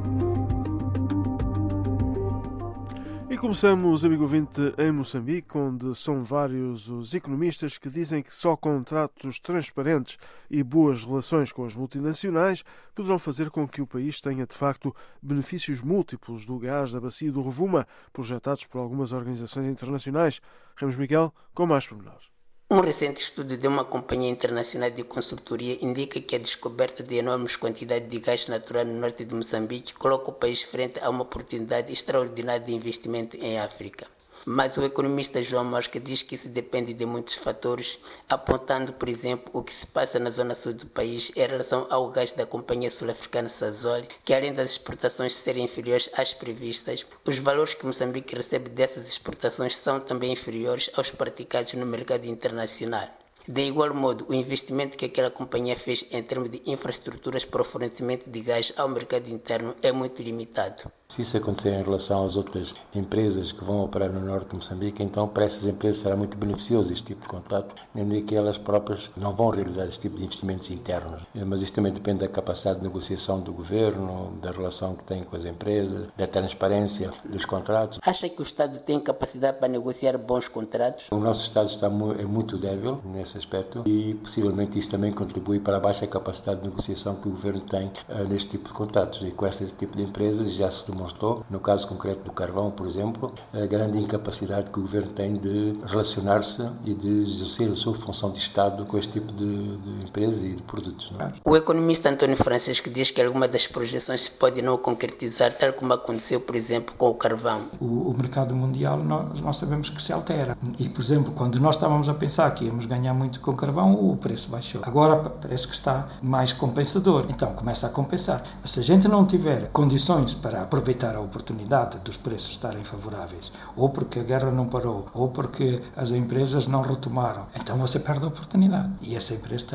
E começamos, amigo ouvinte, em Moçambique, onde são vários os economistas que dizem que só contratos transparentes e boas relações com as multinacionais poderão fazer com que o país tenha, de facto, benefícios múltiplos do gás da bacia do Rovuma, projetados por algumas organizações internacionais. Ramos Miguel, com mais pormenores. Um recente estudo de uma companhia internacional de consultoria indica que a descoberta de enormes quantidades de gás natural no norte de Moçambique coloca o país frente a uma oportunidade extraordinária de investimento em África. Mas o economista João Mosca diz que isso depende de muitos fatores, apontando, por exemplo, o que se passa na zona sul do país em relação ao gás da companhia sul-africana Sasol, que além das exportações serem inferiores às previstas, os valores que Moçambique recebe dessas exportações são também inferiores aos praticados no mercado internacional. De igual modo, o investimento que aquela companhia fez em termos de infraestruturas para o fornecimento de gás ao mercado interno é muito limitado. Se isso acontecer em relação às outras empresas que vão operar no norte de Moçambique, então para essas empresas será muito beneficioso este tipo de contrato, nem que elas próprias não vão realizar este tipo de investimentos internos. Mas isto também depende da capacidade de negociação do governo, da relação que tem com as empresas, da transparência dos contratos. Acha que o Estado tem capacidade para negociar bons contratos? O nosso Estado está é muito débil nesse aspecto e possivelmente isso também contribui para a baixa capacidade de negociação que o governo tem uh, neste tipo de contratos. E com este tipo de empresas já se demonstrou, no caso concreto do carvão, por exemplo, a grande incapacidade que o governo tem de relacionar-se e de exercer a sua função de Estado com este tipo de, de empresas e de produtos. Não é? O economista António Francisco diz que alguma das projeções se pode não concretizar, tal como aconteceu, por exemplo, com o carvão. O, o mercado mundial, nós, nós sabemos que se altera. E, por exemplo, quando nós estávamos a pensar que íamos ganhar muito com carvão, o preço baixou. Agora parece que está mais compensador. Então começa a compensar. Mas se a gente não tiver condições para aproveitar a oportunidade dos preços estarem favoráveis, ou porque a guerra não parou, ou porque as empresas não retomaram, então você perde a oportunidade. E essa empresa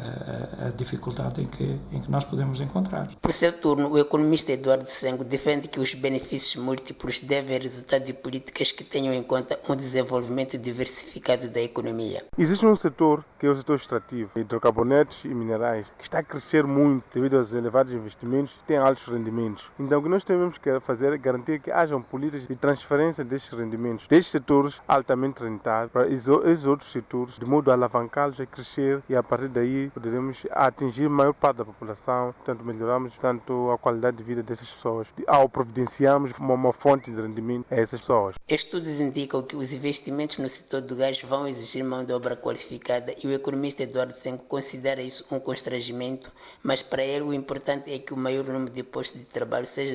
é a, a, a dificuldade em que, em que nós podemos encontrar. Por seu turno, o economista Eduardo Sengo defende que os benefícios múltiplos devem resultar de políticas que tenham em conta um desenvolvimento diversificado da economia. Existe um setor que é o setor extrativo, hidrocarbonetos e minerais, que está a crescer muito devido aos elevados investimentos e tem altos rendimentos. Então o que nós temos que fazer é garantir que hajam políticas de transferência destes rendimentos, destes setores altamente rentáveis, para esses outros setores, de modo a alavancá-los a crescer e a partir daí poderemos atingir a maior parte da população, portanto melhoramos tanto a qualidade de vida dessas pessoas, ao providenciarmos uma, uma fonte de rendimento a essas pessoas. Estudos indicam que os investimentos no setor do gás vão exigir mão de obra qualificada e o economista Eduardo Sengo considera isso um constrangimento, mas para ele o importante é que o maior número de postos de trabalho seja destinado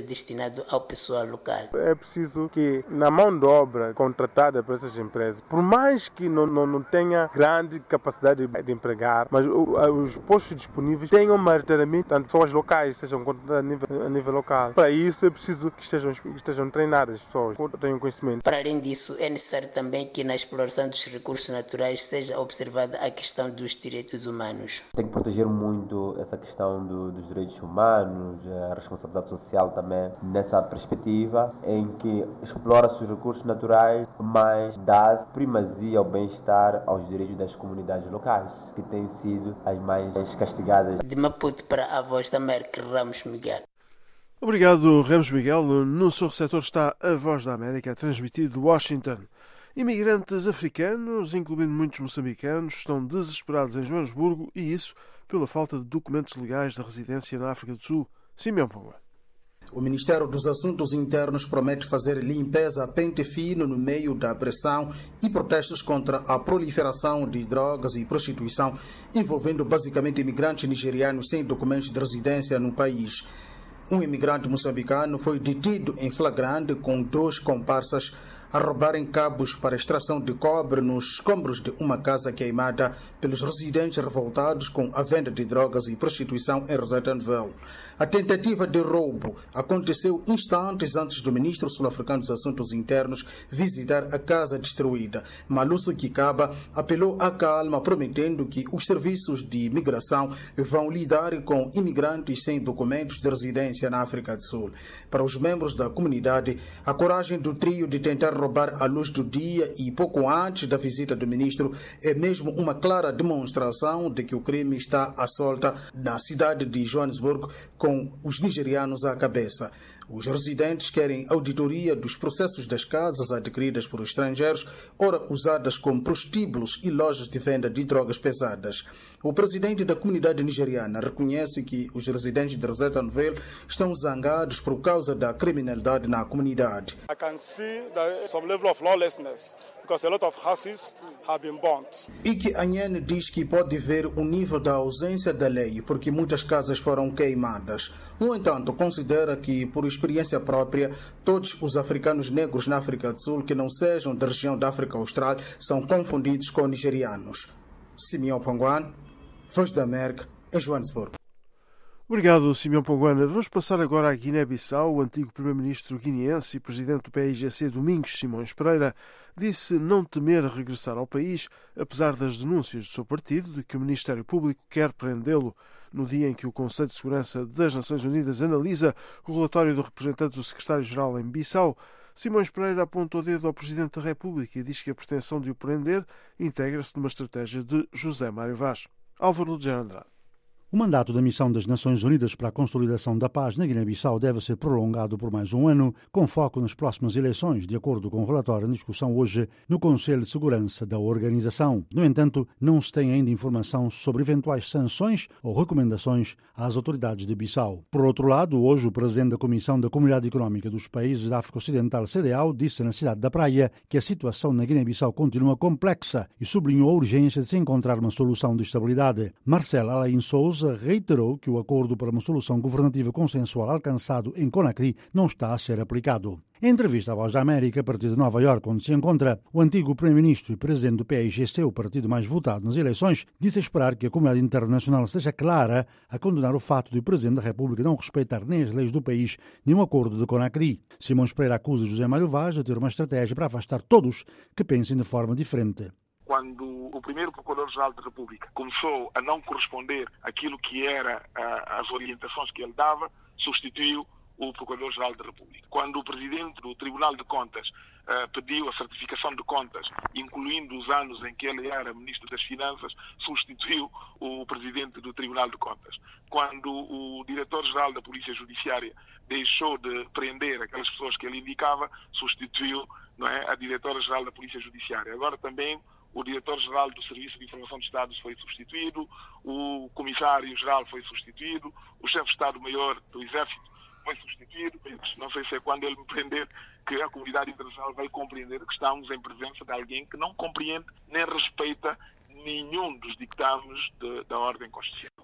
destinado ao pessoal local. É preciso que na mão de obra contratada por essas empresas, por mais que não, não, não tenha grande capacidade de, de empregar, mas o, os postos disponíveis tenham maioritariamente pessoas locais, sejam contratadas a nível, a nível local. Para isso é preciso que estejam, que estejam treinadas as pessoas, que tenham conhecimento. Para além disso, é necessário também que na exploração dos recursos naturais seja observada a questão dos direitos humanos. Tem que proteger muito essa questão do, dos direitos humanos, a responsabilidade social também, nessa perspectiva em que explora-se os recursos naturais, mas dá primazia ao bem-estar aos direitos das comunidades locais, que têm sido as mais castigadas. De Maputo para a Voz da América, Ramos Miguel. Obrigado, Ramos Miguel. No seu receptor está a Voz da América, transmitido de Washington. Imigrantes africanos, incluindo muitos moçambicanos, estão desesperados em Joanesburgo e isso pela falta de documentos legais de residência na África do Sul. Simeão Ponga. O Ministério dos Assuntos Internos promete fazer limpeza a pente fino no meio da pressão e protestos contra a proliferação de drogas e prostituição, envolvendo basicamente imigrantes nigerianos sem documentos de residência no país. Um imigrante moçambicano foi detido em flagrante com dois comparsas a roubarem cabos para extração de cobre nos escombros de uma casa queimada pelos residentes revoltados com a venda de drogas e prostituição em Rosettenville. A tentativa de roubo aconteceu instantes antes do ministro sul-africano dos Assuntos Internos visitar a casa destruída. Maluso Kikaba apelou à calma, prometendo que os serviços de imigração vão lidar com imigrantes sem documentos de residência na África do Sul. Para os membros da comunidade, a coragem do trio de tentar roubar a luz do dia e pouco antes da visita do ministro é mesmo uma clara demonstração de que o crime está à solta na cidade de Joanesburgo, com os nigerianos à cabeça. Os residentes querem auditoria dos processos das casas adquiridas por estrangeiros, ora usadas como prostíbulos e lojas de venda de drogas pesadas. O presidente da comunidade nigeriana reconhece que os residentes de Rosettenville estão zangados por causa da criminalidade na comunidade. I can see that some level of lawlessness because a lot of houses have been burnt. Ike Anyene diz que pode ver o nível da ausência da lei porque muitas casas foram queimadas. No entanto, considera que, por experiência própria, todos os africanos negros na África do Sul que não sejam da região da África Austral são confundidos com nigerianos. Simeão Ponguan, Voz da América, em Joanesburgo. Obrigado, Simeão Ponguana. Vamos passar agora à Guiné-Bissau. O antigo primeiro-ministro guineense e presidente do P I G C, Domingos Simões Pereira, disse não temer regressar ao país, apesar das denúncias do seu partido de que o Ministério Público quer prendê-lo. No dia em que o Conselho de Segurança das Nações Unidas analisa o relatório do representante do secretário-geral em Bissau, Simões Pereira aponta o dedo ao Presidente da República e diz que a pretensão de o prender integra-se numa estratégia de José Mário Vaz. Álvaro de Andrade. O mandato da Missão das Nações Unidas para a Consolidação da Paz na Guiné-Bissau deve ser prolongado por mais um ano, com foco nas próximas eleições, de acordo com o relatório em discussão hoje no Conselho de Segurança da organização. No entanto, não se tem ainda informação sobre eventuais sanções ou recomendações às autoridades de Bissau. Por outro lado, hoje o presidente da Comissão da Comunidade Económica dos Países da África Ocidental, C D A O, disse na cidade da Praia que a situação na Guiné-Bissau continua complexa e sublinhou a urgência de se encontrar uma solução de estabilidade. Marcel Alain Souza reiterou que o acordo para uma solução governativa consensual alcançado em Conakry não está a ser aplicado. Em entrevista à Voz da América, a partir de Nova Iorque, onde se encontra, o antigo primeiro-ministro e presidente do P I G C, o partido mais votado nas eleições, disse esperar que a comunidade internacional seja clara a condenar o fato de o presidente da República não respeitar nem as leis do país, nem um acordo de Conakry. Simões Pereira acusa José Mário Vaz de ter uma estratégia para afastar todos que pensem de forma diferente. Quando o primeiro Procurador-Geral da República começou a não corresponder àquilo que eram as orientações que ele dava, substituiu o Procurador-Geral da República. Quando o Presidente do Tribunal de Contas uh, pediu a certificação de contas, incluindo os anos em que ele era Ministro das Finanças, substituiu o Presidente do Tribunal de Contas. Quando o Diretor-Geral da Polícia Judiciária deixou de prender aquelas pessoas que ele indicava, substituiu, não é, a Diretora-Geral da Polícia Judiciária. Agora também o Diretor-Geral do Serviço de Informação de Estados foi substituído, o Comissário-Geral foi substituído, o Chefe de Estado-Maior do Exército foi substituído. Não sei se é quando ele me prender que a comunidade internacional vai compreender que estamos em presença de alguém que não compreende nem respeita nenhum dos ditames de, da ordem constitucional.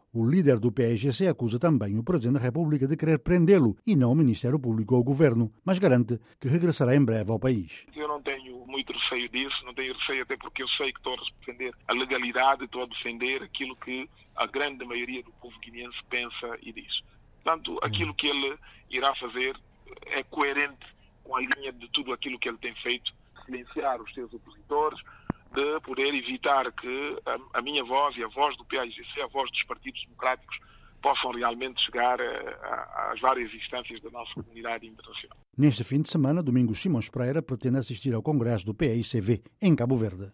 O líder do P A I G C acusa também o Presidente da República de querer prendê-lo e não o Ministério Público ou o Governo, mas garante que regressará em breve ao país. Eu não tenho muito receio disso, não tenho receio até porque eu sei que estou a defender a legalidade, estou a defender aquilo que a grande maioria do povo guineense pensa e diz. Portanto, aquilo que ele irá fazer é coerente com a linha de tudo aquilo que ele tem feito, silenciar os seus opositores, de poder evitar que a, a minha voz e a voz do P A I G C, a voz dos partidos democráticos, possam realmente chegar às várias instâncias da nossa comunidade internacional. Neste fim de semana, Domingos Simões Pereira pretende assistir ao Congresso do P A I C V em Cabo Verde.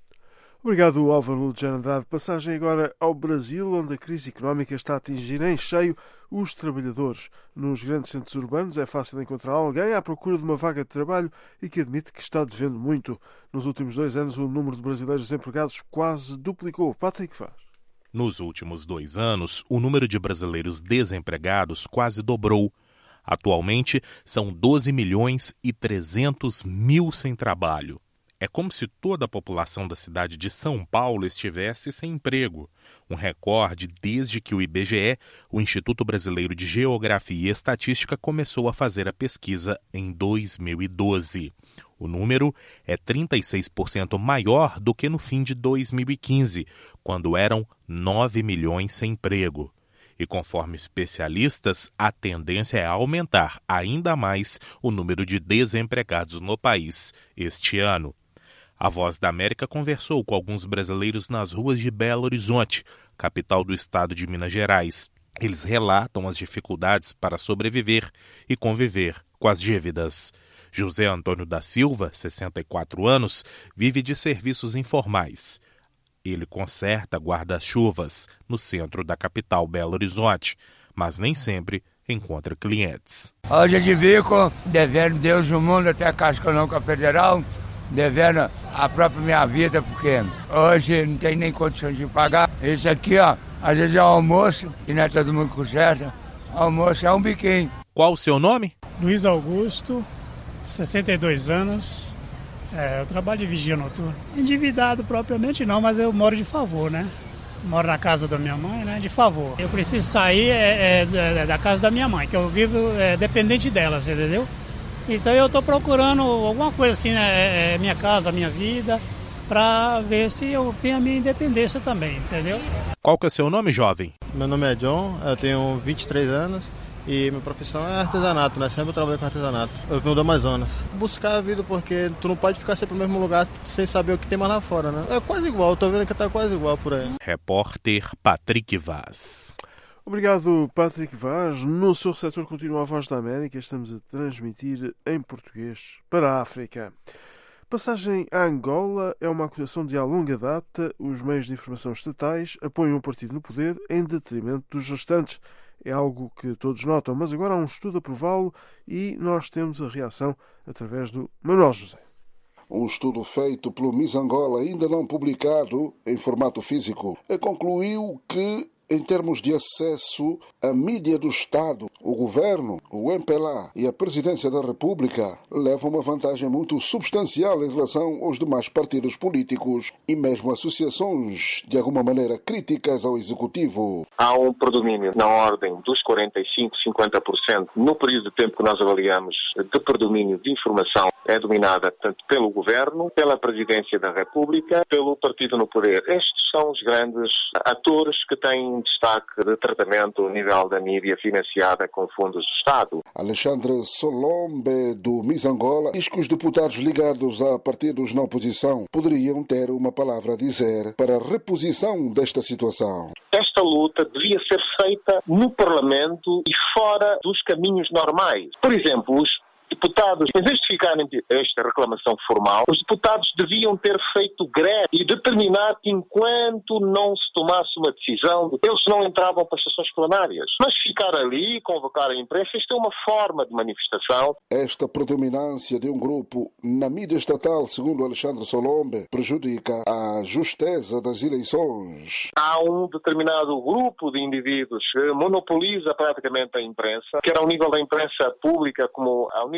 Obrigado, Álvaro Ludger Andrade. Passagem agora ao Brasil, onde a crise económica está a atingir em cheio os trabalhadores. Nos grandes centros urbanos é fácil encontrar alguém à procura de uma vaga de trabalho e que admite que está devendo muito. Nos últimos dois anos, o número de brasileiros desempregados quase duplicou. Patrick Vaz. Nos últimos dois anos, o número de brasileiros desempregados quase dobrou. Atualmente, são doze milhões e trezentos mil sem trabalho. É como se toda a população da cidade de São Paulo estivesse sem emprego. Um recorde desde que o I B G E, o Instituto Brasileiro de Geografia e Estatística, começou a fazer a pesquisa em dois mil e doze. O número é trinta e seis por cento maior do que no fim de dois mil e quinze, quando eram nove milhões sem emprego. E conforme especialistas, a tendência é aumentar ainda mais o número de desempregados no país este ano. A Voz da América conversou com alguns brasileiros nas ruas de Belo Horizonte, capital do estado de Minas Gerais. Eles relatam as dificuldades para sobreviver e conviver com as dívidas. José Antônio da Silva, sessenta e quatro anos, vive de serviços informais. Ele conserta guarda-chuvas no centro da capital Belo Horizonte, mas nem sempre encontra clientes. Hoje de bico, devendo Deus o mundo até a Caixa Econômica Federal, devendo a própria minha vida, porque hoje não tem nem condições de pagar. Isso aqui, ó, às vezes é um almoço, e não é todo mundo conserta. Almoço é um biquinho. Qual o seu nome? Luiz Augusto, sessenta e dois anos. É, eu trabalho de vigia noturno. Endividado propriamente não, mas eu moro de favor, né? Moro na casa da minha mãe, né? De favor. Eu preciso sair é, é, da casa da minha mãe, que eu vivo é, dependente dela, você entendeu? Então eu estou procurando alguma coisa assim, né? É minha casa, minha vida, para ver se eu tenho a minha independência também, entendeu? Qual que é o seu nome, jovem? Meu nome é John, eu tenho vinte e três anos e minha profissão é artesanato, né? Sempre eu trabalho com artesanato. Eu venho do Amazonas. Buscar a vida porque tu não pode ficar sempre no mesmo lugar sem saber o que tem mais lá fora, né? É quase igual, eu tô vendo que tá quase igual por aí. Repórter Patrick Vaz. Obrigado, Patrick Vaz. No seu receptor continua a Voz da América. Estamos a transmitir em português para a África. Passagem a Angola é uma acusação de há longa data. Os meios de informação estatais apoiam o partido no poder em detrimento dos restantes. É algo que todos notam, mas agora há um estudo a prová-lo e nós temos a reação através do Manuel José. Um estudo feito pelo Miss Angola, ainda não publicado em formato físico, concluiu que, em termos de acesso à mídia do Estado, o governo, o M P L A e a presidência da República levam uma vantagem muito substancial em relação aos demais partidos políticos e mesmo associações, de alguma maneira, críticas ao executivo. Há um predomínio na ordem dos quarenta e cinco, cinquenta por cento no período de tempo que nós avaliamos de predomínio de informação. É dominada tanto pelo governo, pela presidência da República, pelo partido no poder. Estes são os grandes atores que têm destaque de tratamento ao nível da mídia financiada com fundos do Estado. Alexandre Solombe, do Miss Angola, diz que os deputados ligados a partidos na oposição poderiam ter uma palavra a dizer para a reposição desta situação. Esta luta devia ser feita no Parlamento e fora dos caminhos normais. Por exemplo, os deputados, em vez de ficarem esta reclamação formal, os deputados deviam ter feito greve e determinar que enquanto não se tomasse uma decisão, eles não entravam para as sessões plenárias. Mas ficar ali e convocar a imprensa, isto é uma forma de manifestação. Esta predominância de um grupo na mídia estatal, segundo Alexandre Solombe, prejudica a justeza das eleições. Há um determinado grupo de indivíduos que monopoliza praticamente a imprensa, quer ao nível da imprensa pública como ao nível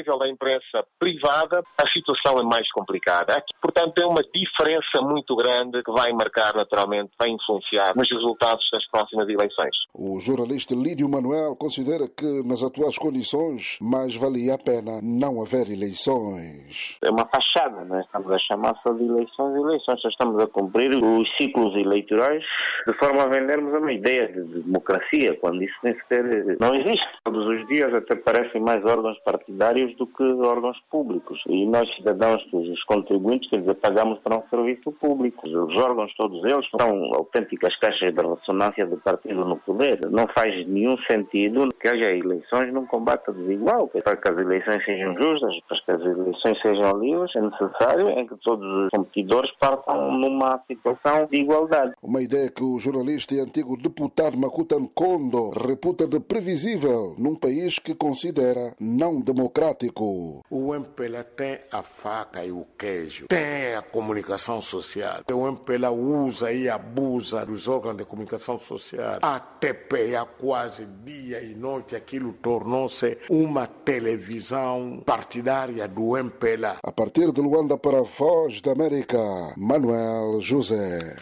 nível da imprensa privada, a situação é mais complicada. Aqui, portanto, é uma diferença muito grande que vai marcar, naturalmente, vai influenciar nos resultados das próximas eleições. O jornalista Lídio Manuel considera que, nas atuais condições, mais valia a pena não haver eleições. É uma fachada, não é? Estamos a chamar só de eleições e eleições, só estamos a cumprir os ciclos eleitorais de forma a vendermos uma ideia de democracia, quando isso nem sequer não existe. Todos os dias até parecem mais órgãos partidários do que órgãos públicos. E nós, cidadãos, os contribuintes, quer dizer, pagamos para um serviço público. Os órgãos, todos eles, são autênticas caixas de ressonância do partido no poder. Não faz nenhum sentido que haja eleições num combate desigual. Para que as eleições sejam justas, para que as eleições sejam livres, é necessário em que todos os competidores partam numa situação de igualdade. Uma ideia que o jornalista e antigo deputado Makuta Nkondo reputa de previsível num país que considera não democrático. O M P L A tem a faca e o queijo, tem a comunicação social. O M P L A usa e abusa dos órgãos de comunicação social. A T P A quase dia e noite, aquilo tornou-se uma televisão partidária do M P L A. A partir de Luanda para a Voz da América, Manuel José.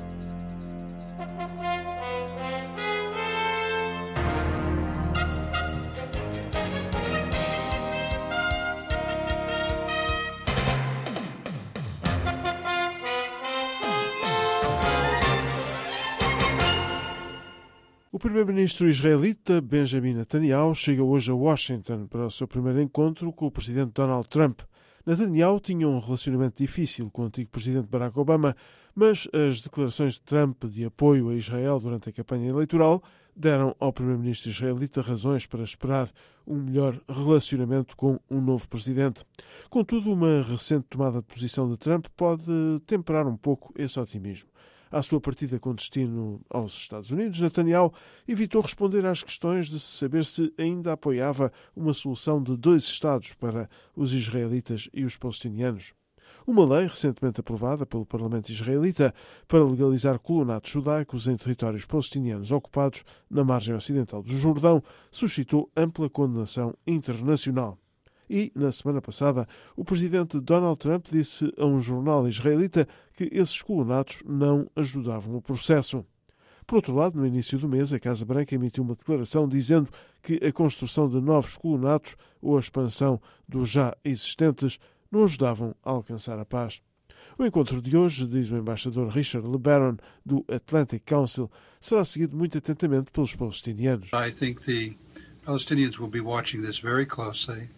O primeiro-ministro israelita Benjamin Netanyahu chega hoje a Washington para o seu primeiro encontro com o presidente Donald Trump. Netanyahu tinha um relacionamento difícil com o antigo presidente Barack Obama, mas as declarações de Trump de apoio a Israel durante a campanha eleitoral deram ao primeiro-ministro israelita razões para esperar um melhor relacionamento com um novo presidente. Contudo, uma recente tomada de posição de Trump pode temperar um pouco esse otimismo. À sua partida com destino aos Estados Unidos, Netanyahu evitou responder às questões de se saber se ainda apoiava uma solução de dois Estados para os israelitas e os palestinianos. Uma lei recentemente aprovada pelo Parlamento israelita para legalizar colonatos judaicos em territórios palestinianos ocupados na margem ocidental do Jordão suscitou ampla condenação internacional. E, na semana passada, o presidente Donald Trump disse a um jornal israelita que esses colonatos não ajudavam o processo. Por outro lado, no início do mês, a Casa Branca emitiu uma declaração dizendo que a construção de novos colonatos ou a expansão dos já existentes não ajudavam a alcançar a paz. O encontro de hoje, diz o embaixador Richard LeBaron, do Atlantic Council, será seguido muito atentamente pelos palestinianos. I think the Palestinians will be watching this very closely.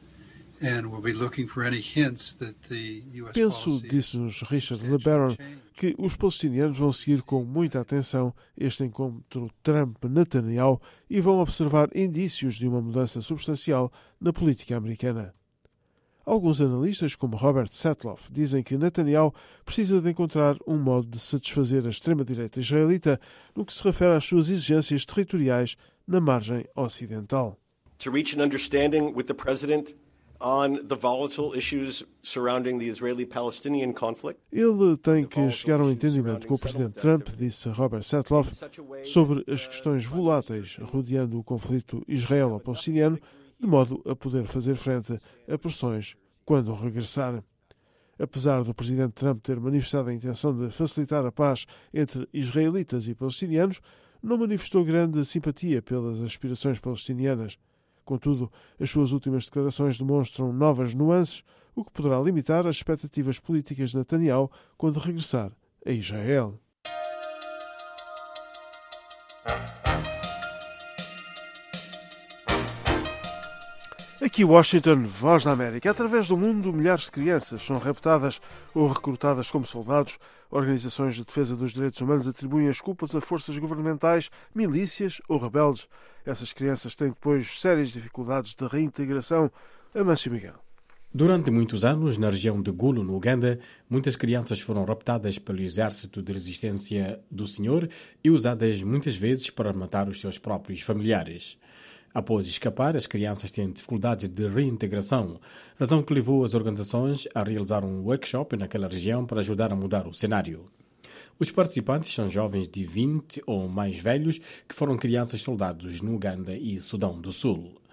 Penso, disse-nos Richard LeBaron, que os palestinianos vão seguir com muita atenção este encontro Trump-Netanyahu e vão observar indícios de uma mudança substancial na política americana. Alguns analistas, como Robert Satloff, dizem que Netanyahu precisa de encontrar um modo de satisfazer a extrema-direita israelita no que se refere às suas exigências territoriais na margem ocidental. To reach an understanding with the president on the volatile issues surrounding the Israeli-Palestinian conflict. Ele tem que chegar a um entendimento com o presidente Trump, disse Robert Satloff, sobre as questões voláteis rodeando o conflito israelo-palestiniano, de modo a poder fazer frente a pressões quando regressar. Apesar do presidente Trump ter manifestado a intenção de facilitar a paz entre israelitas e palestinianos, não manifestou grande simpatia pelas aspirações palestinianas. Contudo, as suas últimas declarações demonstram novas nuances, o que poderá limitar as expectativas políticas de Netanyahu quando regressar a Israel. Aqui Washington, Voz da América. Através do mundo, milhares de crianças são raptadas ou recrutadas como soldados. Organizações de defesa dos direitos humanos atribuem as culpas a forças governamentais, milícias ou rebeldes. Essas crianças têm depois sérias dificuldades de reintegração. Amâncio Miguel. Durante muitos anos, na região de Gulu, no Uganda, muitas crianças foram raptadas pelo Exército de Resistência do Senhor e usadas muitas vezes para matar os seus próprios familiares. Após escapar, as crianças têm dificuldades de reintegração, razão que levou as organizações a realizar um workshop naquela região para ajudar a mudar o cenário. Os participantes são jovens de vinte ou mais velhos que foram crianças soldados no Uganda e Sudão do Sul.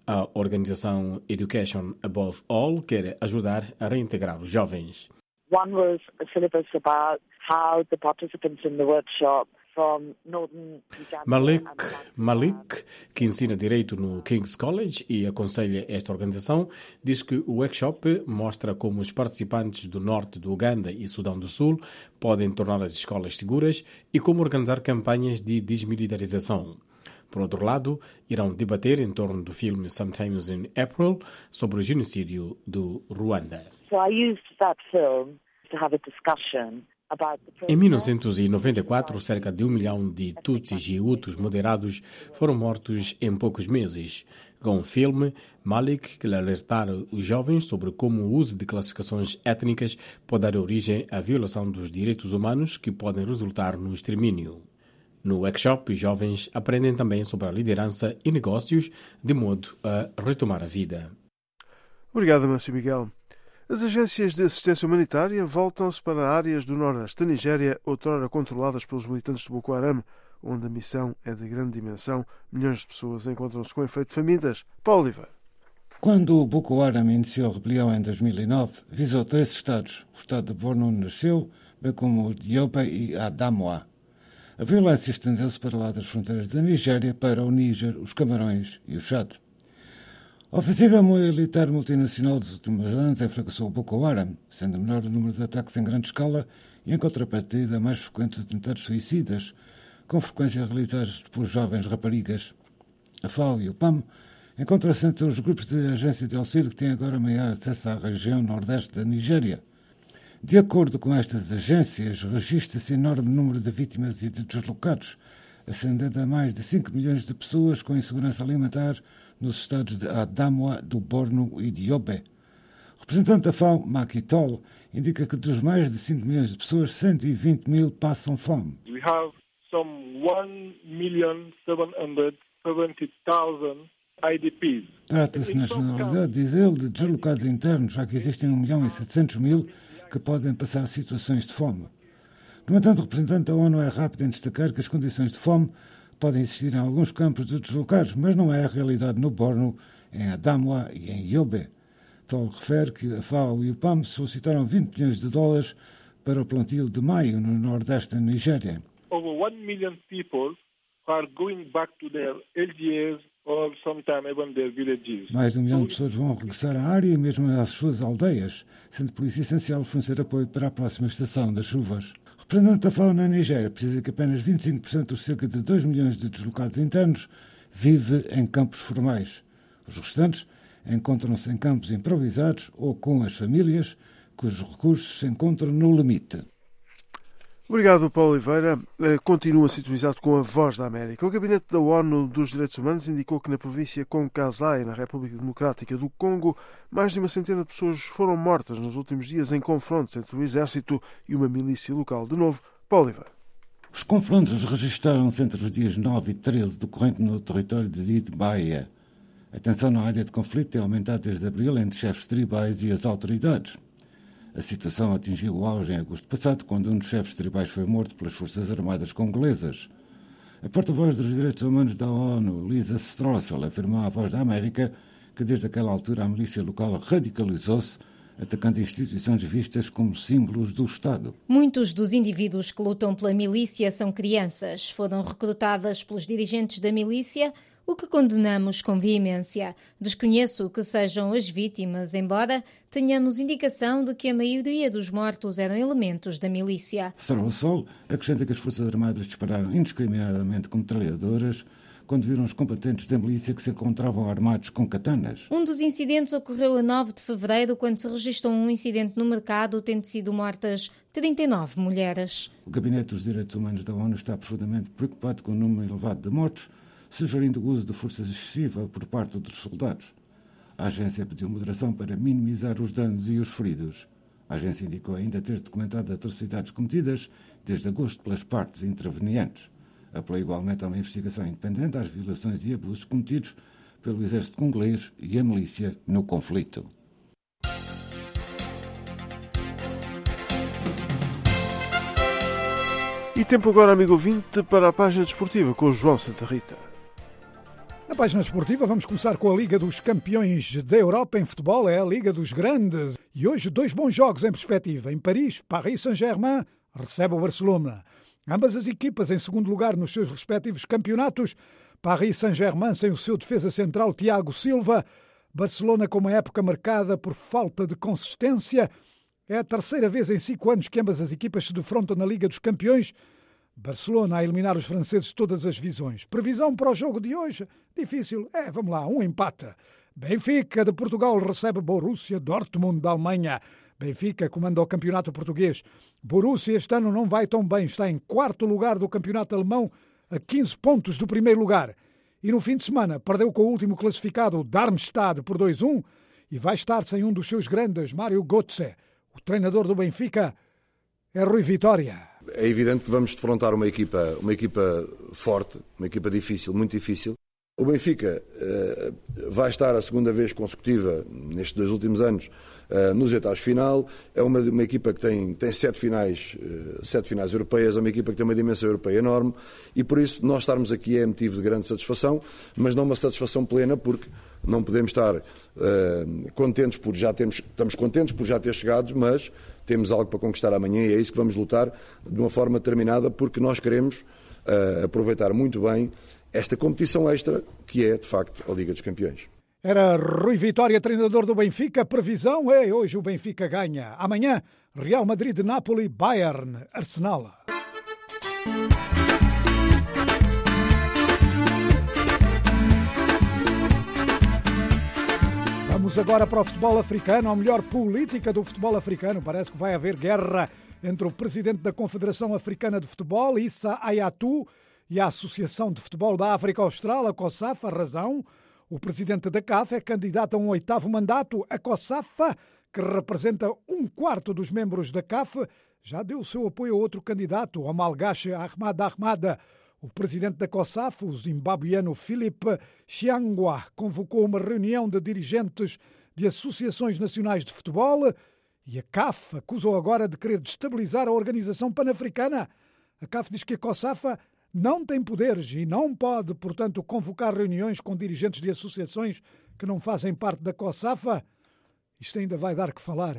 A organização Education Above All quer ajudar a reintegrar os jovens. One was a syllabus about how the participants in the workshop from Northern Uganda. Malik Malik, que ensina direito no King's College e aconselha esta organização, diz que o workshop mostra como os participantes do norte do Uganda e Sudão do Sul podem tornar as escolas seguras e como organizar campanhas de desmilitarização. Por outro lado, irão debater em torno do filme Sometimes in April sobre o genocídio do Ruanda. So I used that film to have a discussion. Em mil novecentos e noventa e quatro, cerca de um milhão de Tutsis e Hutus moderados foram mortos em poucos meses. Com o filme, Malik quer alertar os jovens sobre como o uso de classificações étnicas pode dar origem à violação dos direitos humanos que podem resultar no extermínio. No workshop, os jovens aprendem também sobre a liderança e negócios, de modo a retomar a vida. Obrigado, Márcio Miguel. As agências de assistência humanitária voltam-se para áreas do nordeste da Nigéria, outrora controladas pelos militantes de Boko Haram, onde a missão é de grande dimensão. Milhões de pessoas encontram-se com efeito famintas. Paulo Oliveira. Quando o Boko Haram iniciou a rebelião em dois mil e nove, visou três estados. O estado de Borno nasceu, bem como o de Yobe e Adamawa. A violência estendeu-se para lá das fronteiras da Nigéria para o Níger, os Camarões e o Chad. A ofensiva militar multinacional dos últimos anos enfraquecou o Boko Haram, sendo menor o número de ataques em grande escala e, em contrapartida, mais frequentes atentados suicidas, com frequência realizados por jovens raparigas. A FAO e o P A M encontram-se entre os grupos de agência de auxílio que têm agora maior acesso à região nordeste da Nigéria. De acordo com estas agências, registra-se enorme número de vítimas e de deslocados, ascendendo a mais de cinco milhões de pessoas com insegurança alimentar nos estados de Adamawa, do Borno e de Yobe. O representante da FAO, Macky Tall, indica que dos mais de cinco milhões de pessoas, cento e vinte mil passam fome. We have some one million seven hundred seventy thousand I D Ps. Trata-se, na generalidade, diz ele, de deslocados internos, já que existem um milhão e setecentos mil que podem passar situações de fome. No entanto, o representante da ONU é rápido em destacar que as condições de fome podem existir em alguns campos de deslocados, mas não é a realidade no Borno, em Adamawa e em Yobe. Tal refere que a FAO e o P A M solicitaram vinte milhões de dólares para o plantio de maio no nordeste da Nigéria. Over one million people are going back to their L G As or sometime even their villages. Mais de um milhão de pessoas vão regressar à área e mesmo às suas aldeias, sendo por isso essencial fornecer apoio para a próxima estação das chuvas. O representante da FAO na Nigéria precisa que apenas vinte e cinco por cento dos cerca de dois milhões de deslocados internos vive em campos formais. Os restantes encontram-se em campos improvisados ou com as famílias, cujos recursos se encontram no limite. Obrigado, Paulo Oliveira. Continua sintonizado com a Voz da América. O Gabinete da ONU dos Direitos Humanos indicou que na província Congo Kasai, na República Democrática do Congo, mais de uma centena de pessoas foram mortas nos últimos dias em confrontos entre o exército e uma milícia local. De novo, Paulo Oliveira. Os confrontos registraram-se entre os dias nove e treze, decorrente no território de Didbaia. A tensão na área de conflito tem aumentado desde abril entre chefes tribais e as autoridades. A situação atingiu o auge em agosto passado, quando um dos chefes tribais foi morto pelas Forças Armadas congolesas. A porta-voz dos direitos humanos da ONU, Lisa Stroessel, afirmou à Voz da América que desde aquela altura a milícia local radicalizou-se, atacando instituições vistas como símbolos do Estado. Muitos dos indivíduos que lutam pela milícia são crianças. Foram recrutadas pelos dirigentes da milícia, o que condenamos com veemência. Desconheço que sejam as vítimas, embora tenhamos indicação de que a maioria dos mortos eram elementos da milícia. Stroessel acrescenta que as Forças Armadas dispararam indiscriminadamente com metralhadoras quando viram os combatentes da milícia que se encontravam armados com katanas. Um dos incidentes ocorreu a nove de fevereiro, quando se registrou um incidente no mercado, tendo sido mortas trinta e nove mulheres. O Gabinete dos Direitos Humanos da ONU está profundamente preocupado com o número elevado de mortos, sugerindo o uso de força excessiva por parte dos soldados. A agência pediu moderação para minimizar os danos e os feridos. A agência indicou ainda ter documentado atrocidades cometidas desde agosto pelas partes intervenientes. Apelou igualmente a uma investigação independente às violações e abusos cometidos pelo exército congolês e a milícia no conflito. E tempo agora, amigo ouvinte, para a página desportiva com o João Santa Rita. Na página esportiva vamos começar com a Liga dos Campeões da Europa em futebol, é a Liga dos Grandes. E hoje dois bons jogos em perspectiva. Em Paris, Paris Saint-Germain recebe o Barcelona. Ambas as equipas em segundo lugar nos seus respectivos campeonatos. Paris Saint-Germain sem o seu defesa central Thiago Silva. Barcelona com uma época marcada por falta de consistência. É a terceira vez em cinco anos que ambas as equipas se defrontam na Liga dos Campeões. Barcelona a eliminar os franceses de todas as visões. Previsão para o jogo de hoje? Difícil. É, vamos lá, um empate. Benfica de Portugal recebe Borussia Dortmund da Alemanha. Benfica comanda o campeonato português. Borussia este ano não vai tão bem. Está em quarto lugar do campeonato alemão, a quinze pontos do primeiro lugar. E no fim de semana perdeu com o último classificado, o Darmstadt, por dois a um. E vai estar sem um dos seus grandes, Mário Götze. O treinador do Benfica é Rui Vitória. É evidente que vamos defrontar uma equipa, uma equipa forte, uma equipa difícil, muito difícil. O Benfica uh, vai estar a segunda vez consecutiva, nestes dois últimos anos, uh, nos oitavos de final. É uma, uma equipa que tem, tem sete, finais, uh, sete finais europeias, é uma equipa que tem uma dimensão europeia enorme e por isso nós estarmos aqui é motivo de grande satisfação, mas não uma satisfação plena porque não podemos estar uh, contentes por já termos, estamos contentes por já ter chegado, mas temos algo para conquistar amanhã e é isso que vamos lutar de uma forma determinada porque nós queremos uh, aproveitar muito bem esta competição extra que é, de facto, a Liga dos Campeões. Era Rui Vitória, treinador do Benfica. Previsão é hoje o Benfica ganha. Amanhã, Real Madrid, Napoli, Bayern, Arsenal. Vamos agora para o futebol africano, ou melhor, política do futebol africano. Parece que vai haver guerra entre o presidente da Confederação Africana de Futebol, Issa Hayatou, e a Associação de Futebol da África Austral, a COSAFA. Razão: o presidente da C A F é candidato a um oitavo mandato. A COSAFA, que representa um quarto dos membros da C A F, já deu o seu apoio a outro candidato, o malgache Ahmad Ahmad. O presidente da COSAF, o zimbabuiano Philippe Chiangwa, convocou uma reunião de dirigentes de associações nacionais de futebol e a C A F acusou agora de querer destabilizar a organização pan-africana. A C A F diz que a COSAFA não tem poderes e não pode, portanto, convocar reuniões com dirigentes de associações que não fazem parte da COSAFA. Isto ainda vai dar que falar.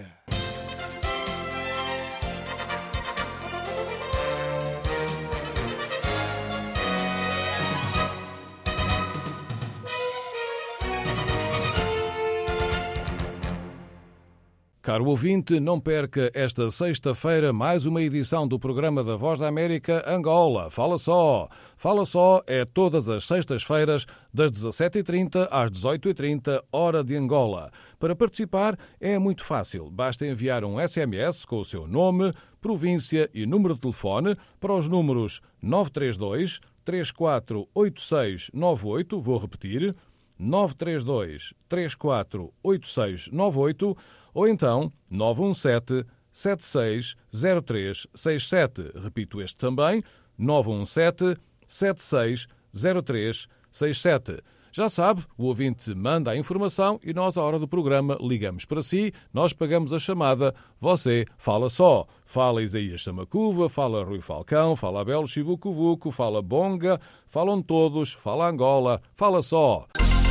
Caro ouvinte, não perca esta sexta-feira mais uma edição do programa da Voz da América Angola. Fala só! Fala só é todas as sextas-feiras, das dezassete e trinta às dezoito e trinta, hora de Angola. Para participar é muito fácil. Basta enviar um S M S com o seu nome, província e número de telefone para os números nove três dois, três quatro oito seis nove oito, vou repetir, nove três dois, três quatro oito seis nove oito, ou então nove um sete, sete seis zero três seis sete. Repito este também, nove um sete, sete seis zero três seis sete. Já sabe, o ouvinte manda a informação e nós, à hora do programa, ligamos para si, nós pagamos a chamada, você fala só. Fala Isaías Samacuva, fala Rui Falcão, fala Abel Chivucuvuco, fala Bonga, falam todos, fala Angola, fala só.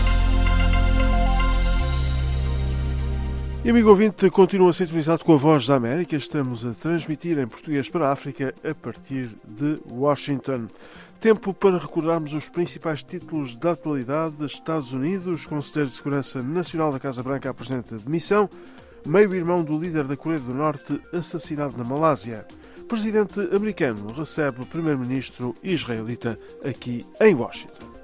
E amigo ouvinte, continua sintonizado com a Voz da América. Estamos a transmitir em português para a África a partir de Washington. Tempo para recordarmos os principais títulos da atualidade dos Estados Unidos. Conselheiro de Segurança Nacional da Casa Branca apresenta demissão. Meio-irmão do líder da Coreia do Norte assassinado na Malásia. Presidente americano recebe o primeiro-ministro israelita aqui em Washington.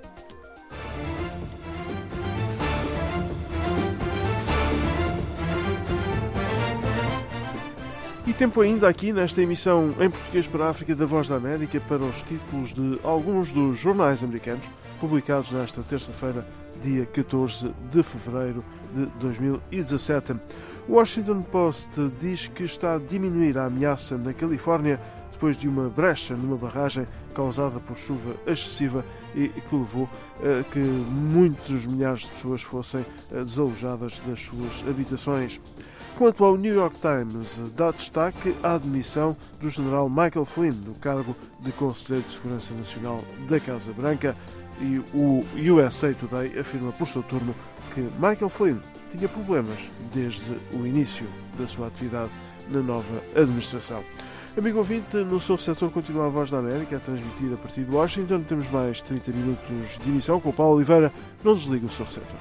E tempo ainda aqui nesta emissão em português para a África da Voz da América para os títulos de alguns dos jornais americanos publicados nesta terça-feira, dia catorze de fevereiro de dois mil e dezassete. O Washington Post diz que está a diminuir a ameaça na Califórnia depois de uma brecha numa barragem causada por chuva excessiva e que levou a que muitos milhares de pessoas fossem desalojadas das suas habitações. Quanto ao New York Times, dá destaque à admissão do general Michael Flynn do cargo de Conselheiro de Segurança Nacional da Casa Branca. E o U S A Today afirma por seu turno que Michael Flynn tinha problemas desde o início da sua atividade na nova administração. Amigo ouvinte, no seu receptor continua a Voz da América a transmitir a partir de Washington. Temos mais trinta minutos de emissão com o Paulo Oliveira. Não desligue o seu receptor.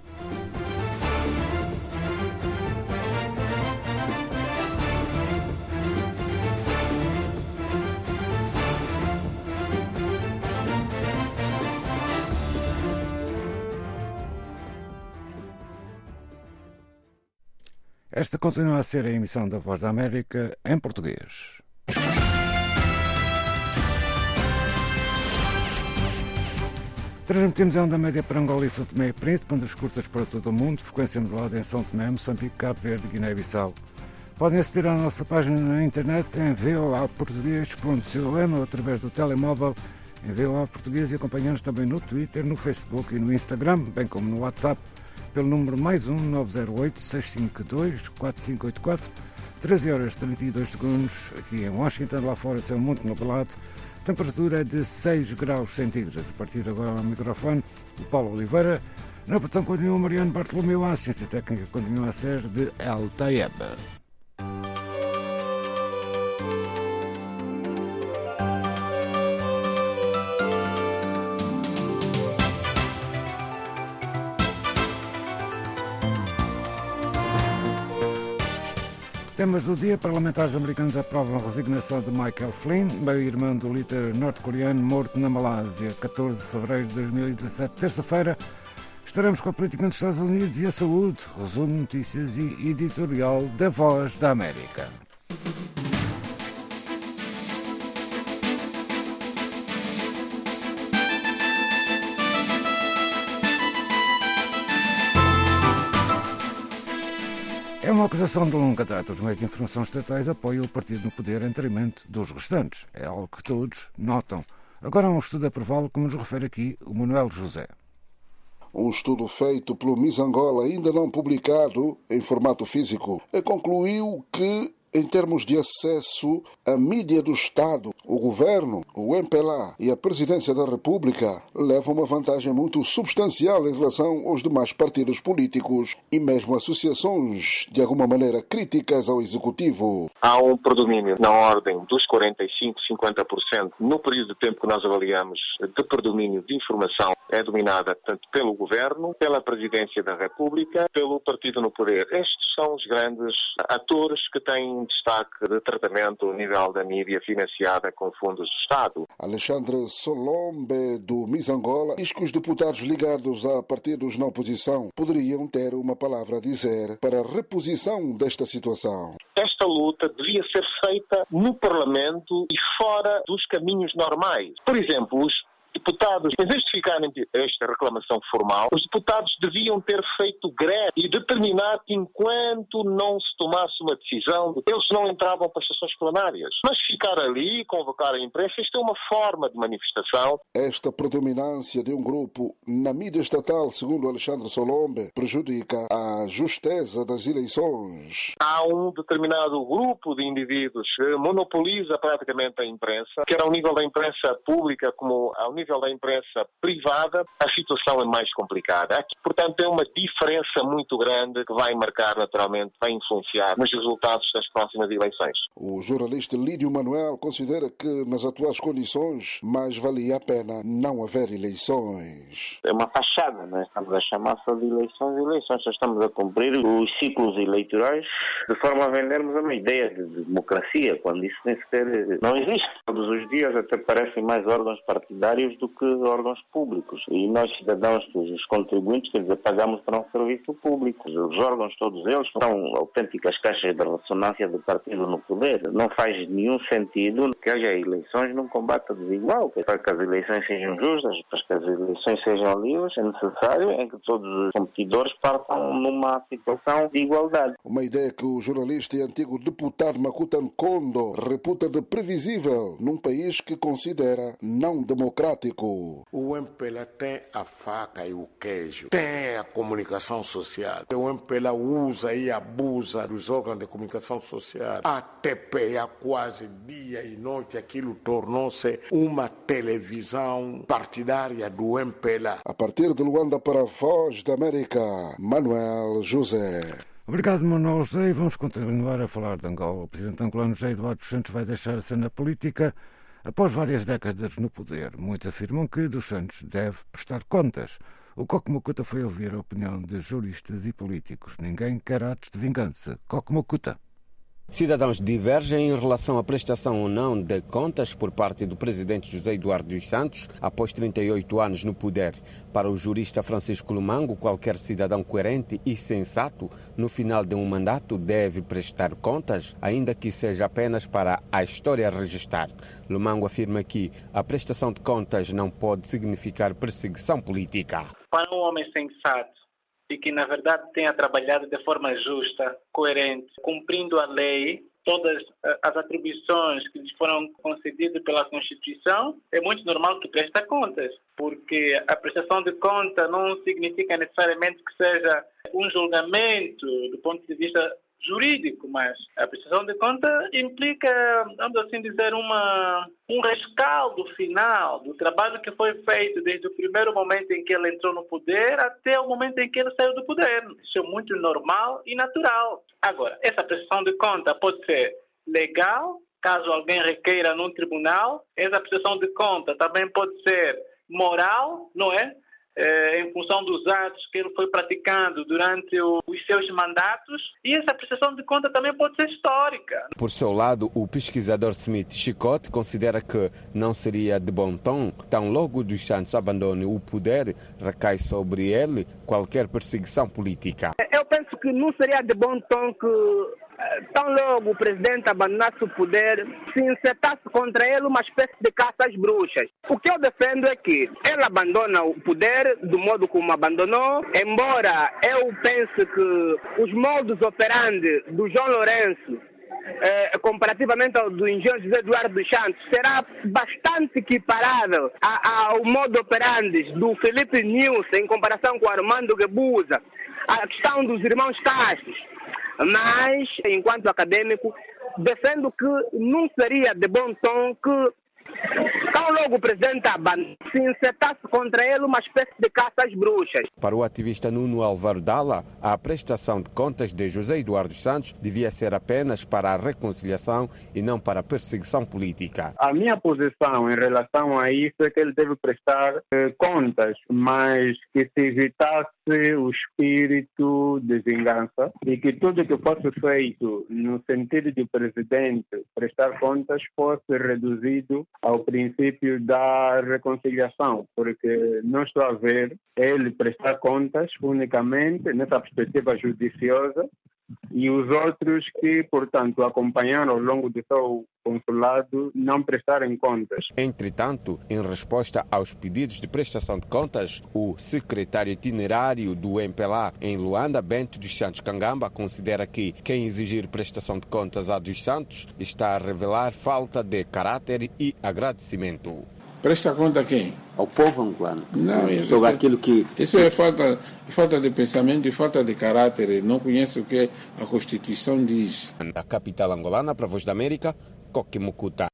Esta continua a ser a emissão da Voz da América em português. Transmitimos a onda média para Angola e São Tomé e Príncipe, ondas curtas para todo o mundo, frequência modulada em São Tomé, Moçambique, Cabo Verde e Guiné-Bissau. Podem aceder à nossa página na internet em v o a português ponto com ou através do telemóvel em V O A Português e acompanhar-nos também no Twitter, no Facebook e no Instagram, bem como no WhatsApp, pelo número mais um nove zero oito, seis cinco dois, quatro cinco oito quatro, treze horas e trinta e dois segundos, aqui em Washington, lá fora céu muito nublado, temperatura de seis graus centígrados. A partir de agora ao microfone, o Paulo Oliveira, na produção continua o Mariano Bartolomeu, a assistência técnica continua a ser de El Tayeb. Temas do dia: parlamentares americanos aprovam a resignação de Michael Flynn, meio-irmão do líder norte-coreano morto na Malásia, catorze de fevereiro de dois mil e dezassete, terça-feira. Estaremos com a política nos Estados Unidos e a saúde, resumo de notícias e editorial da Voz da América. É uma acusação de longa data. Os meios de informação estatais apoiam o partido no poder em detrimento dos restantes. É algo que todos notam. Agora há um estudo a prová-lo, como nos refere aqui o Manuel José. Um estudo feito pelo Miss Angola, ainda não publicado em formato físico, concluiu que, em termos de acesso à mídia do Estado, o governo, o M P L A e a presidência da República levam uma vantagem muito substancial em relação aos demais partidos políticos e mesmo associações, de alguma maneira, críticas ao Executivo. Há um predomínio na ordem dos quarenta e cinco, cinquenta por cento no período de tempo que nós avaliamos de predomínio de informação. É dominada tanto pelo governo, pela presidência da República, pelo partido no poder. Estes são os grandes atores que têm destaque de tratamento ao nível da mídia financiada com fundos do Estado. Alexandre Solombe, do Miss Angola, diz que os deputados ligados a partidos na oposição poderiam ter uma palavra a dizer para a reposição desta situação. Esta luta devia ser feita no Parlamento e fora dos caminhos normais. Por exemplo, os deputados, em vez de ficarem esta reclamação formal, os deputados deviam ter feito greve e determinar que enquanto não se tomasse uma decisão, eles não entravam para as sessões plenárias. Mas ficar ali e convocar a imprensa, isto é uma forma de manifestação. Esta predominância de um grupo na mídia estatal, segundo Alexandre Solombe, prejudica a justeza das eleições. Há um determinado grupo de indivíduos que monopoliza praticamente a imprensa, quer ao nível da imprensa pública como ao nível da imprensa privada, a situação é mais complicada. Aqui, portanto, é uma diferença muito grande que vai marcar, naturalmente, vai influenciar nos resultados das próximas eleições. O jornalista Lídio Manuel considera que, nas atuais condições, mais valia a pena não haver eleições. É uma fachada, não é? Estamos a chamar só de eleições e eleições. Só estamos a cumprir os ciclos eleitorais de forma a vendermos uma ideia de democracia, quando isso nem sequer não existe. Todos os dias até parecem mais órgãos partidários do que órgãos públicos. E nós, cidadãos, os contribuintes, quer dizer, pagamos para um serviço público. Os órgãos, todos eles, são autênticas caixas de ressonância do partido no poder. Não faz nenhum sentido que haja eleições num combate desigual. Para que as eleições sejam justas, para que as eleições sejam livres, é necessário em que todos os competidores partam numa situação de igualdade. Uma ideia que o jornalista e antigo deputado Makuta Nkondo reputa de previsível num país que considera não democrático. democrático. O M P L A tem a faca e o queijo, tem a comunicação social. O M P L A usa e abusa dos órgãos de comunicação social. A T P A quase dia e noite, aquilo tornou-se uma televisão partidária do M P L A. A partir de Luanda para a Voz da América, Manuel José. Obrigado, Manuel José. E vamos continuar a falar de Angola. O presidente angolano José Eduardo dos Santos vai deixar a cena política após várias décadas no poder. Muitos afirmam que dos Santos deve prestar contas. O Coco Mocuta foi ouvir a opinião de juristas e políticos. Ninguém quer atos de vingança. Coco Mocuta. Cidadãos divergem em relação à prestação ou não de contas por parte do presidente José Eduardo dos Santos após trinta e oito anos no poder. Para o jurista Francisco Lumango, qualquer cidadão coerente e sensato no final de um mandato deve prestar contas, ainda que seja apenas para a história registrar. Lumango afirma que a prestação de contas não pode significar perseguição política. Para um homem sensato e que, na verdade, tenha trabalhado de forma justa, coerente, cumprindo a lei, todas as atribuições que lhes foram concedidas pela Constituição, é muito normal que preste contas, porque a prestação de conta não significa necessariamente que seja um julgamento do ponto de vista jurídico, mas a prestação de conta implica, vamos assim dizer, uma, um rescaldo final do trabalho que foi feito desde o primeiro momento em que ele entrou no poder até o momento em que ele saiu do poder. Isso é muito normal e natural. Agora, essa prestação de conta pode ser legal, caso alguém requeira num tribunal. Essa prestação de conta também pode ser moral, não é? É, em função dos atos que ele foi praticando durante o, os seus mandatos, e essa prestação de conta também pode ser histórica. Por seu lado, o pesquisador Smith Chicote considera que não seria de bom tom, tão logo dos Santos abandone o poder, recai sobre ele qualquer perseguição política. Eu penso que não seria de bom tom que tão logo o presidente abandonasse o poder, se incitasse contra ele uma espécie de caça às bruxas. O que eu defendo é que ele abandona o poder do modo como abandonou, embora eu pense que os modos operandi do João Lourenço, eh, comparativamente ao do engenheiro José Eduardo dos Santos, será bastante equiparável a, ao modo operandi do Felipe Nilson em comparação com Armando Guebuza, a questão dos irmãos Castros. Mas, enquanto acadêmico, defendo que não seria de bom tom que, tão logo o presidente se incitasse contra ele uma espécie de caça às bruxas. Para o ativista Nuno Álvaro Dalla, a prestação de contas de José Eduardo Santos devia ser apenas para a reconciliação e não para a perseguição política. A minha posição em relação a isso é que ele deve prestar eh, contas, mas que se evitasse o espírito de vingança e que tudo que fosse feito no sentido de o presidente prestar contas fosse reduzido ao princípio da reconciliação, porque não estou a ver ele prestar contas unicamente nessa perspectiva judiciosa e os outros que, portanto, acompanharam ao longo do seu consulado não prestarem contas. Entretanto, em resposta aos pedidos de prestação de contas, o secretário itinerário do M P L A em Luanda, Bento dos Santos Kangamba, considera que quem exigir prestação de contas a dos Santos está a revelar falta de caráter e agradecimento. Presta conta a quem? Ao povo angolano. Não, sobre isso, aquilo que... Isso é falta, falta de pensamento e falta de caráter. Não conhece o que a Constituição diz. Da capital angolana, para a Voz da América, Coque Mocuta.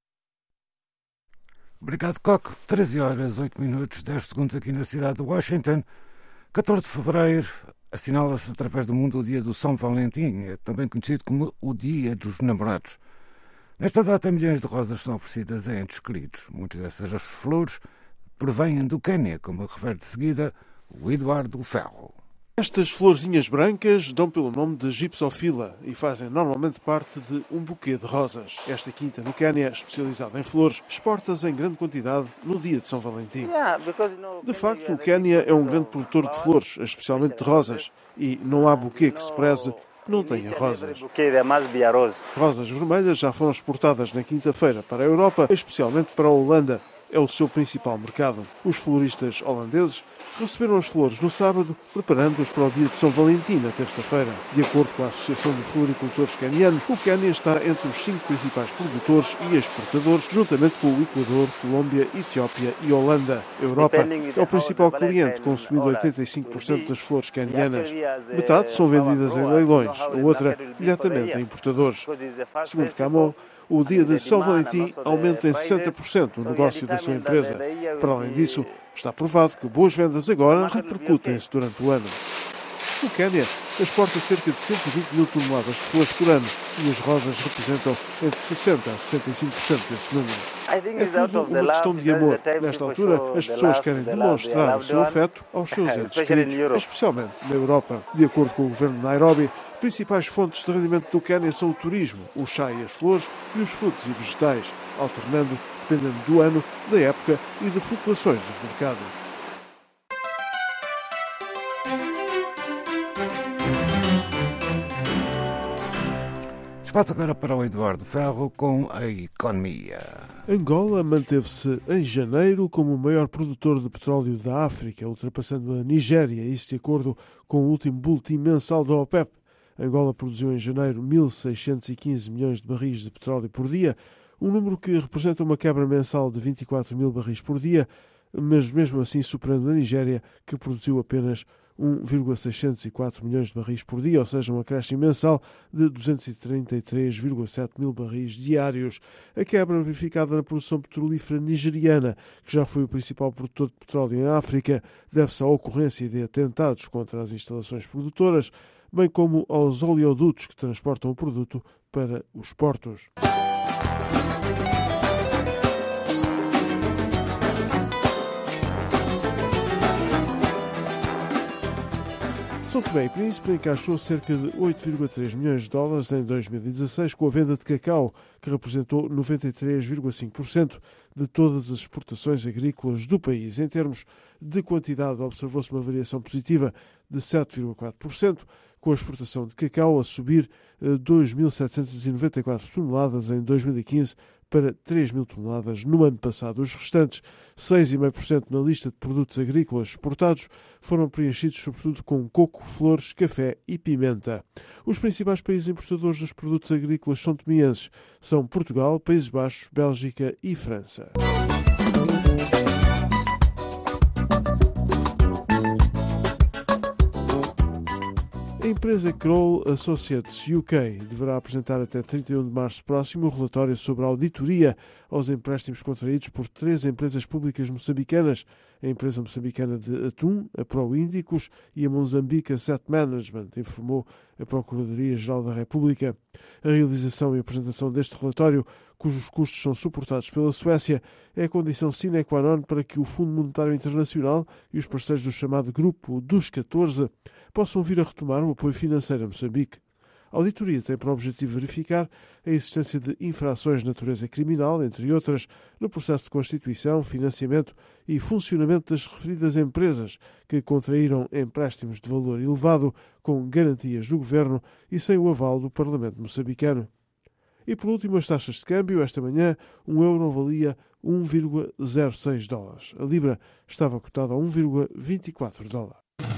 Obrigado, Coque. treze horas, oito minutos, dez segundos aqui na cidade de Washington. catorze de fevereiro assinala-se através do mundo o dia do São Valentim, é também conhecido como o Dia dos Namorados. Nesta data, milhões de rosas são oferecidas a entes queridos. Muitas dessas flores provêm do Quênia, como refere de seguida o Eduardo Ferro. Estas florzinhas brancas dão pelo nome de Gypsophila e fazem normalmente parte de um buquê de rosas. Esta quinta no Quênia, especializada em flores, exporta-as em grande quantidade no dia de São Valentim. De facto, o Quênia é um grande produtor de flores, especialmente de rosas, e não há buquê que se preze que não tenha rosas. Rosas vermelhas já foram exportadas na quinta-feira para a Europa, especialmente para a Holanda, é o seu principal mercado. Os floristas holandeses receberam as flores no sábado, preparando-as para o dia de São Valentim, na terça-feira. De acordo com a Associação de Floricultores Quenianos, o Quênia está entre os cinco principais produtores e exportadores, juntamente com o Equador, Colômbia, Etiópia e Holanda. A Europa é o principal cliente, consumindo oitenta e cinco por cento das flores quenianas. Metade são vendidas em leilões, a outra diretamente a importadores. Segundo Camon, o dia de São Valentim aumenta em sessenta por cento o negócio da sua empresa. Para além disso, está provado que boas vendas agora repercutem-se durante o ano. O Quênia exporta cerca de cento e vinte mil toneladas de flores por ano e as rosas representam entre sessenta a sessenta e cinco por cento desse número. É tudo uma questão de amor. Nesta altura, as pessoas querem demonstrar o seu afeto aos seus entes queridos, especialmente na Europa. De acordo com o governo de Nairobi, principais fontes de rendimento do Quênia são o turismo, o chá e as flores e os frutos e vegetais, alternando dependendo do ano, da época e de flutuações dos mercados. Espaço agora para o Eduardo Ferro com a economia. Angola manteve-se em janeiro como o maior produtor de petróleo da África, ultrapassando a Nigéria, isso de acordo com o último boletim mensal da OPEP. Angola produziu em janeiro mil seiscentos e quinze milhões de barris de petróleo por dia, um número que representa uma quebra mensal de vinte e quatro mil barris por dia, mas mesmo assim superando a Nigéria, que produziu apenas um vírgula seiscentos e quatro milhões de barris por dia, ou seja, um acréscimo mensal de duzentos e trinta e três vírgula sete mil barris diários. A quebra verificada na produção petrolífera nigeriana, que já foi o principal produtor de petróleo em África, deve-se à ocorrência de atentados contra as instalações produtoras, bem como aos oleodutos que transportam o produto para os portos. São Tomé e Príncipe encaixou cerca de oito vírgula três milhões de dólares em dois mil e dezasseis com a venda de cacau, que representou noventa e três vírgula cinco por cento de todas as exportações agrícolas do país. Em termos de quantidade, observou-se uma variação positiva de sete vírgula quatro por cento, com a exportação de cacau a subir dois mil setecentos e noventa e quatro toneladas em dois mil e quinze para três mil toneladas no ano passado. Os restantes seis vírgula cinco por cento na lista de produtos agrícolas exportados foram preenchidos sobretudo com coco, flores, café e pimenta. Os principais países importadores dos produtos agrícolas são-tomienses são Portugal, Países Baixos, Bélgica e França. A empresa Kroll Associates U K deverá apresentar até trinta e um de março próximo o relatório sobre a auditoria aos empréstimos contraídos por três empresas públicas moçambicanas, a empresa moçambicana de atum, a Proíndicos e a Mozambique Asset Management, informou a Procuradoria-Geral da República. A realização e apresentação deste relatório, cujos custos são suportados pela Suécia, é a condição sine qua non para que o Fundo Monetário Internacional e os parceiros do chamado Grupo dos catorze possam vir a retomar o apoio financeiro a Moçambique. A auditoria tem por objetivo verificar a existência de infrações de natureza criminal, entre outras, no processo de constituição, financiamento e funcionamento das referidas empresas que contraíram empréstimos de valor elevado com garantias do governo e sem o aval do Parlamento moçambicano. E por último, as taxas de câmbio. Esta manhã, um euro valia um vírgula zero seis dólares. A libra estava cotada a um vírgula vinte e quatro dólares.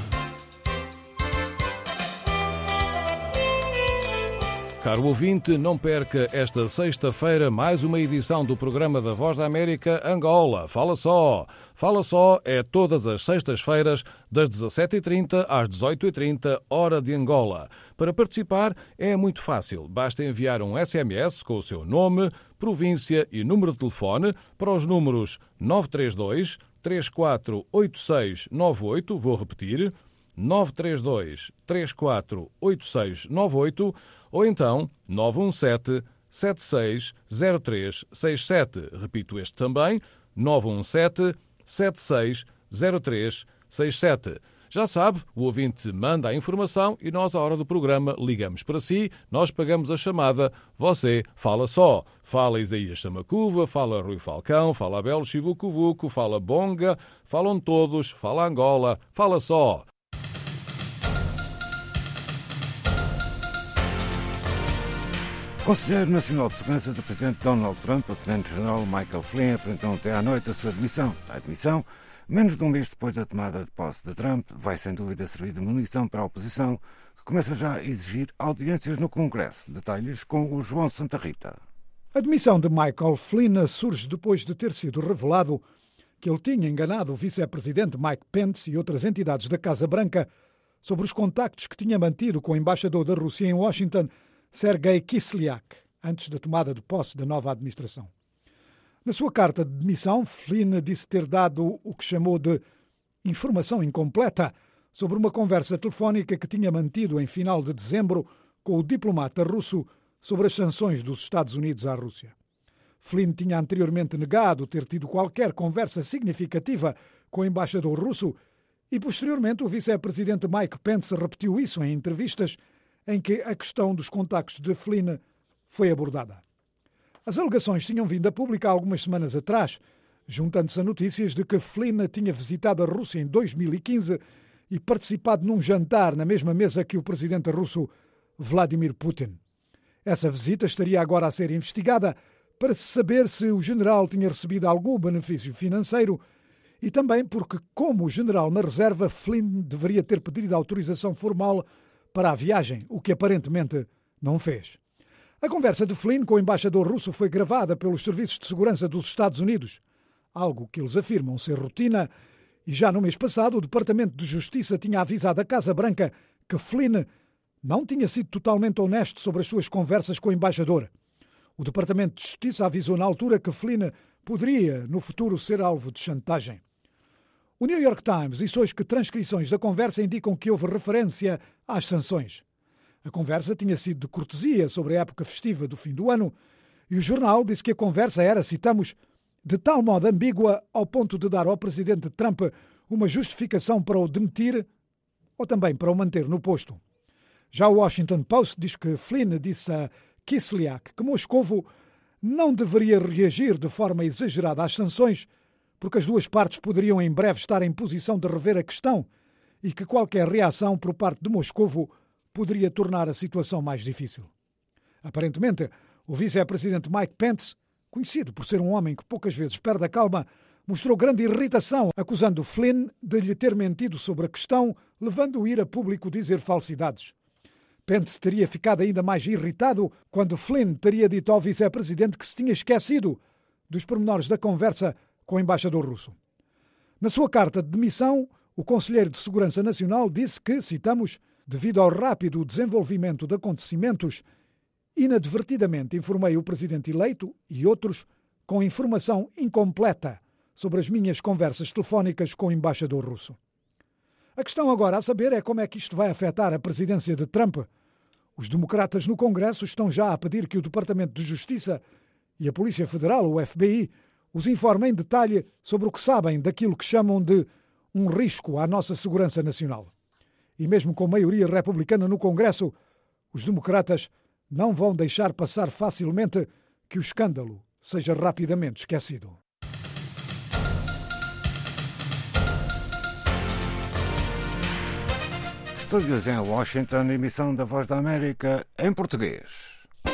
Caro ouvinte, não perca esta sexta-feira mais uma edição do programa da Voz da América Angola. Fala só! Fala só é todas as sextas-feiras, das dezassete e trinta às dezoito e trinta, hora de Angola. Para participar é muito fácil. Basta enviar um S M S com o seu nome, província e número de telefone para os números nove três dois, três quatro oito seis nove oito, vou repetir, nove três dois, três quatro oito seis nove oito, ou então nove um sete, sete seis zero três seis sete. Repito este também, nove um sete, sete seis zero três seis sete. Já sabe, o ouvinte manda a informação e nós, à hora do programa, ligamos para si, nós pagamos a chamada, você fala só. Fala Isaías Samacuva, fala Rui Falcão, fala Abel Chivucovuco, fala Bonga, falam todos, fala Angola, fala só. O Conselheiro Nacional de Segurança do Presidente Donald Trump, o Tenente-General Michael Flynn, apresentou ontem à noite a sua admissão. A admissão, menos de um mês depois da tomada de posse de Trump, vai sem dúvida servir de munição para a oposição, que começa já a exigir audiências no Congresso. Detalhes com o João Santa Rita. A admissão de Michael Flynn surge depois de ter sido revelado que ele tinha enganado o vice-presidente Mike Pence e outras entidades da Casa Branca sobre os contactos que tinha mantido com o embaixador da Rússia em Washington, Sergei Kislyak, antes da tomada de posse da nova administração. Na sua carta de demissão, Flynn disse ter dado o que chamou de informação incompleta sobre uma conversa telefónica que tinha mantido em final de dezembro com o diplomata russo sobre as sanções dos Estados Unidos à Rússia. Flynn tinha anteriormente negado ter tido qualquer conversa significativa com o embaixador russo e, posteriormente, o vice-presidente Mike Pence repetiu isso em entrevistas em que a questão dos contactos de Flynn foi abordada. As alegações tinham vindo a público há algumas semanas atrás, juntando-se a notícias de que Flynn tinha visitado a Rússia em dois mil e quinze e participado num jantar na mesma mesa que o presidente russo Vladimir Putin. Essa visita estaria agora a ser investigada para se saber se o general tinha recebido algum benefício financeiro e também porque, como general na reserva, Flynn deveria ter pedido autorização formal para a viagem, o que aparentemente não fez. A conversa de Flynn com o embaixador russo foi gravada pelos serviços de segurança dos Estados Unidos, algo que eles afirmam ser rotina, e já no mês passado o Departamento de Justiça tinha avisado a Casa Branca que Flynn não tinha sido totalmente honesto sobre as suas conversas com o embaixador. O Departamento de Justiça avisou na altura que Flynn poderia, no futuro, ser alvo de chantagem. O New York Times disse hoje que transcrições da conversa indicam que houve referência às sanções. A conversa tinha sido de cortesia sobre a época festiva do fim do ano e o jornal disse que a conversa era, citamos, de tal modo ambígua ao ponto de dar ao presidente Trump uma justificação para o demitir ou também para o manter no posto. Já o Washington Post diz que Flynn disse a Kislyak que Moscovo não deveria reagir de forma exagerada às sanções, porque as duas partes poderiam em breve estar em posição de rever a questão e que qualquer reação por parte de Moscovo poderia tornar a situação mais difícil. Aparentemente, o vice-presidente Mike Pence, conhecido por ser um homem que poucas vezes perde a calma, mostrou grande irritação, acusando Flynn de lhe ter mentido sobre a questão, levando-o a ir a público dizer falsidades. Pence teria ficado ainda mais irritado quando Flynn teria dito ao vice-presidente que se tinha esquecido dos pormenores da conversa com o embaixador russo. Na sua carta de demissão, o Conselheiro de Segurança Nacional disse que, citamos, devido ao rápido desenvolvimento de acontecimentos, inadvertidamente informei o presidente eleito e outros com informação incompleta sobre as minhas conversas telefónicas com o embaixador russo. A questão agora a saber é como é que isto vai afetar a presidência de Trump. Os democratas no Congresso estão já a pedir que o Departamento de Justiça e a Polícia Federal, o F B I, os informem em detalhe sobre o que sabem daquilo que chamam de um risco à nossa segurança nacional. E mesmo com maioria republicana no Congresso, os democratas não vão deixar passar facilmente que o escândalo seja rapidamente esquecido. Estúdios em Washington, emissão da Voz da América em português.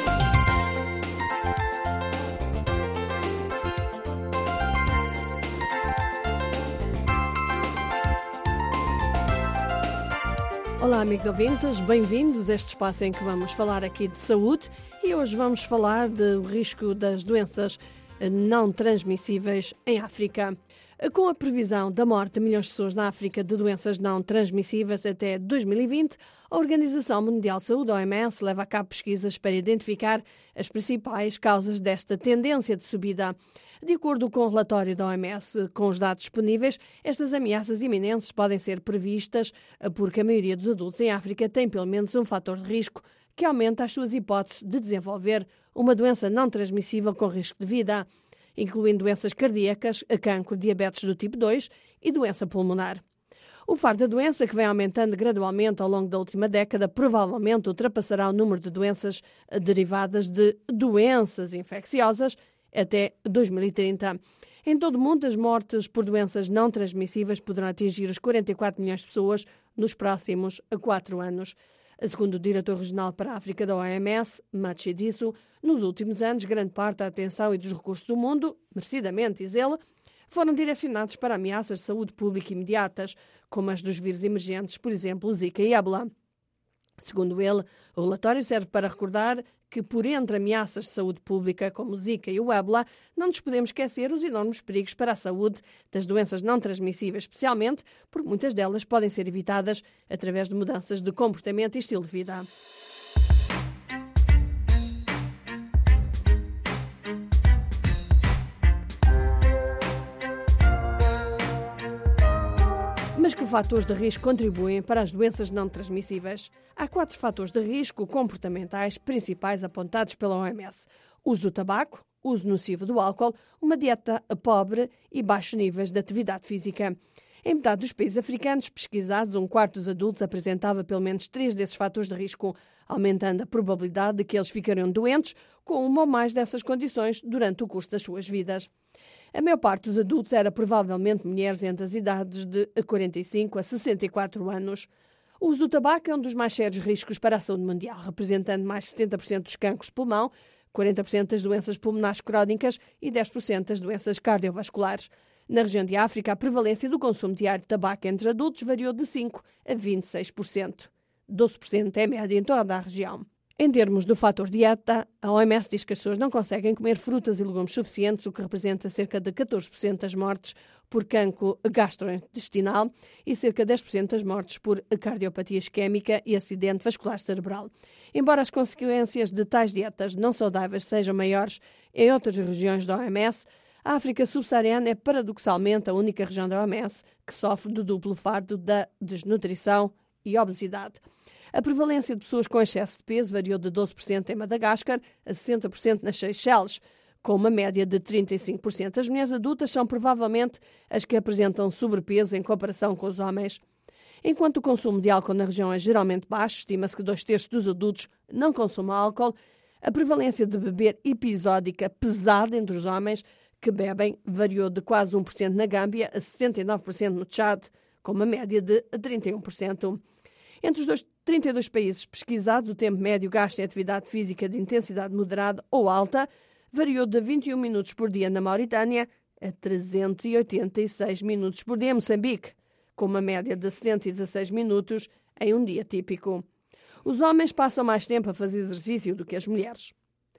Olá, amigos ouvintes, bem-vindos a este espaço em que vamos falar aqui de saúde e hoje vamos falar do risco das doenças não transmissíveis em África. Com a previsão da morte de milhões de pessoas na África de doenças não transmissíveis até dois mil e vinte, a Organização Mundial de Saúde, a O M S, leva a cabo pesquisas para identificar as principais causas desta tendência de subida. De acordo com o relatório da O M S, com os dados disponíveis, estas ameaças iminentes podem ser previstas porque a maioria dos adultos em África tem pelo menos um fator de risco que aumenta as suas hipóteses de desenvolver uma doença não transmissível com risco de vida, incluindo doenças cardíacas, cancro, diabetes do tipo dois e doença pulmonar. O fardo da doença, que vem aumentando gradualmente ao longo da última década, provavelmente ultrapassará o número de doenças derivadas de doenças infecciosas até dois mil e trinta. Em todo o mundo, as mortes por doenças não transmissíveis poderão atingir os quarenta e quatro milhões de pessoas nos próximos quatro anos. Segundo o diretor regional para a África da O M S, Matshidiso, nos últimos anos, grande parte da atenção e dos recursos do mundo, merecidamente, diz ele, foram direcionados para ameaças de saúde pública imediatas, como as dos vírus emergentes, por exemplo, o Zika e Ébola. Segundo ele, o relatório serve para recordar que, por entre ameaças de saúde pública, como o Zika e o Ébola, não nos podemos esquecer os enormes perigos para a saúde das doenças não transmissíveis, especialmente porque muitas delas podem ser evitadas através de mudanças de comportamento e estilo de vida. Mas que fatores de risco contribuem para as doenças não transmissíveis? Há quatro fatores de risco comportamentais principais apontados pela O M S. Uso do tabaco, uso nocivo do álcool, uma dieta pobre e baixos níveis de atividade física. Em metade dos países africanos pesquisados, um quarto dos adultos apresentava pelo menos três desses fatores de risco, aumentando a probabilidade de que eles ficariam doentes com uma ou mais dessas condições durante o curso das suas vidas. A maior parte dos adultos era provavelmente mulheres entre as idades de quarenta e cinco a sessenta e quatro anos. O uso do tabaco é um dos mais sérios riscos para a saúde mundial, representando mais de setenta por cento dos cancros de pulmão, quarenta por cento das doenças pulmonares crónicas e dez por cento das doenças cardiovasculares. Na região de África, a prevalência do consumo diário de tabaco entre adultos variou de cinco por cento a vinte e seis por cento. doze por cento é a média em toda a região. Em termos do fator dieta, a O M S diz que as pessoas não conseguem comer frutas e legumes suficientes, o que representa cerca de catorze por cento das mortes por cancro gastrointestinal e cerca de dez por cento das mortes por cardiopatia isquémica e acidente vascular cerebral. Embora as consequências de tais dietas não saudáveis sejam maiores em outras regiões da O M S, a África subsaariana é paradoxalmente a única região da O M S que sofre do duplo fardo da desnutrição e obesidade. A prevalência de pessoas com excesso de peso variou de doze por cento em Madagascar a sessenta por cento nas Seychelles, com uma média de trinta e cinco por cento. As mulheres adultas são provavelmente as que apresentam sobrepeso em comparação com os homens. Enquanto o consumo de álcool na região é geralmente baixo, estima-se que dois terços dos adultos não consumam álcool, a prevalência de beber episódica pesada entre os homens que bebem variou de quase um por cento na Gâmbia a sessenta e nove por cento no Tchad, com uma média de trinta e um por cento. Entre os dois, trinta e dois países pesquisados, o tempo médio gasto em atividade física de intensidade moderada ou alta variou de vinte e um minutos por dia na Mauritânia a trezentos e oitenta e seis minutos por dia em Moçambique, com uma média de cento e dezasseis minutos em um dia típico. Os homens passam mais tempo a fazer exercício do que as mulheres.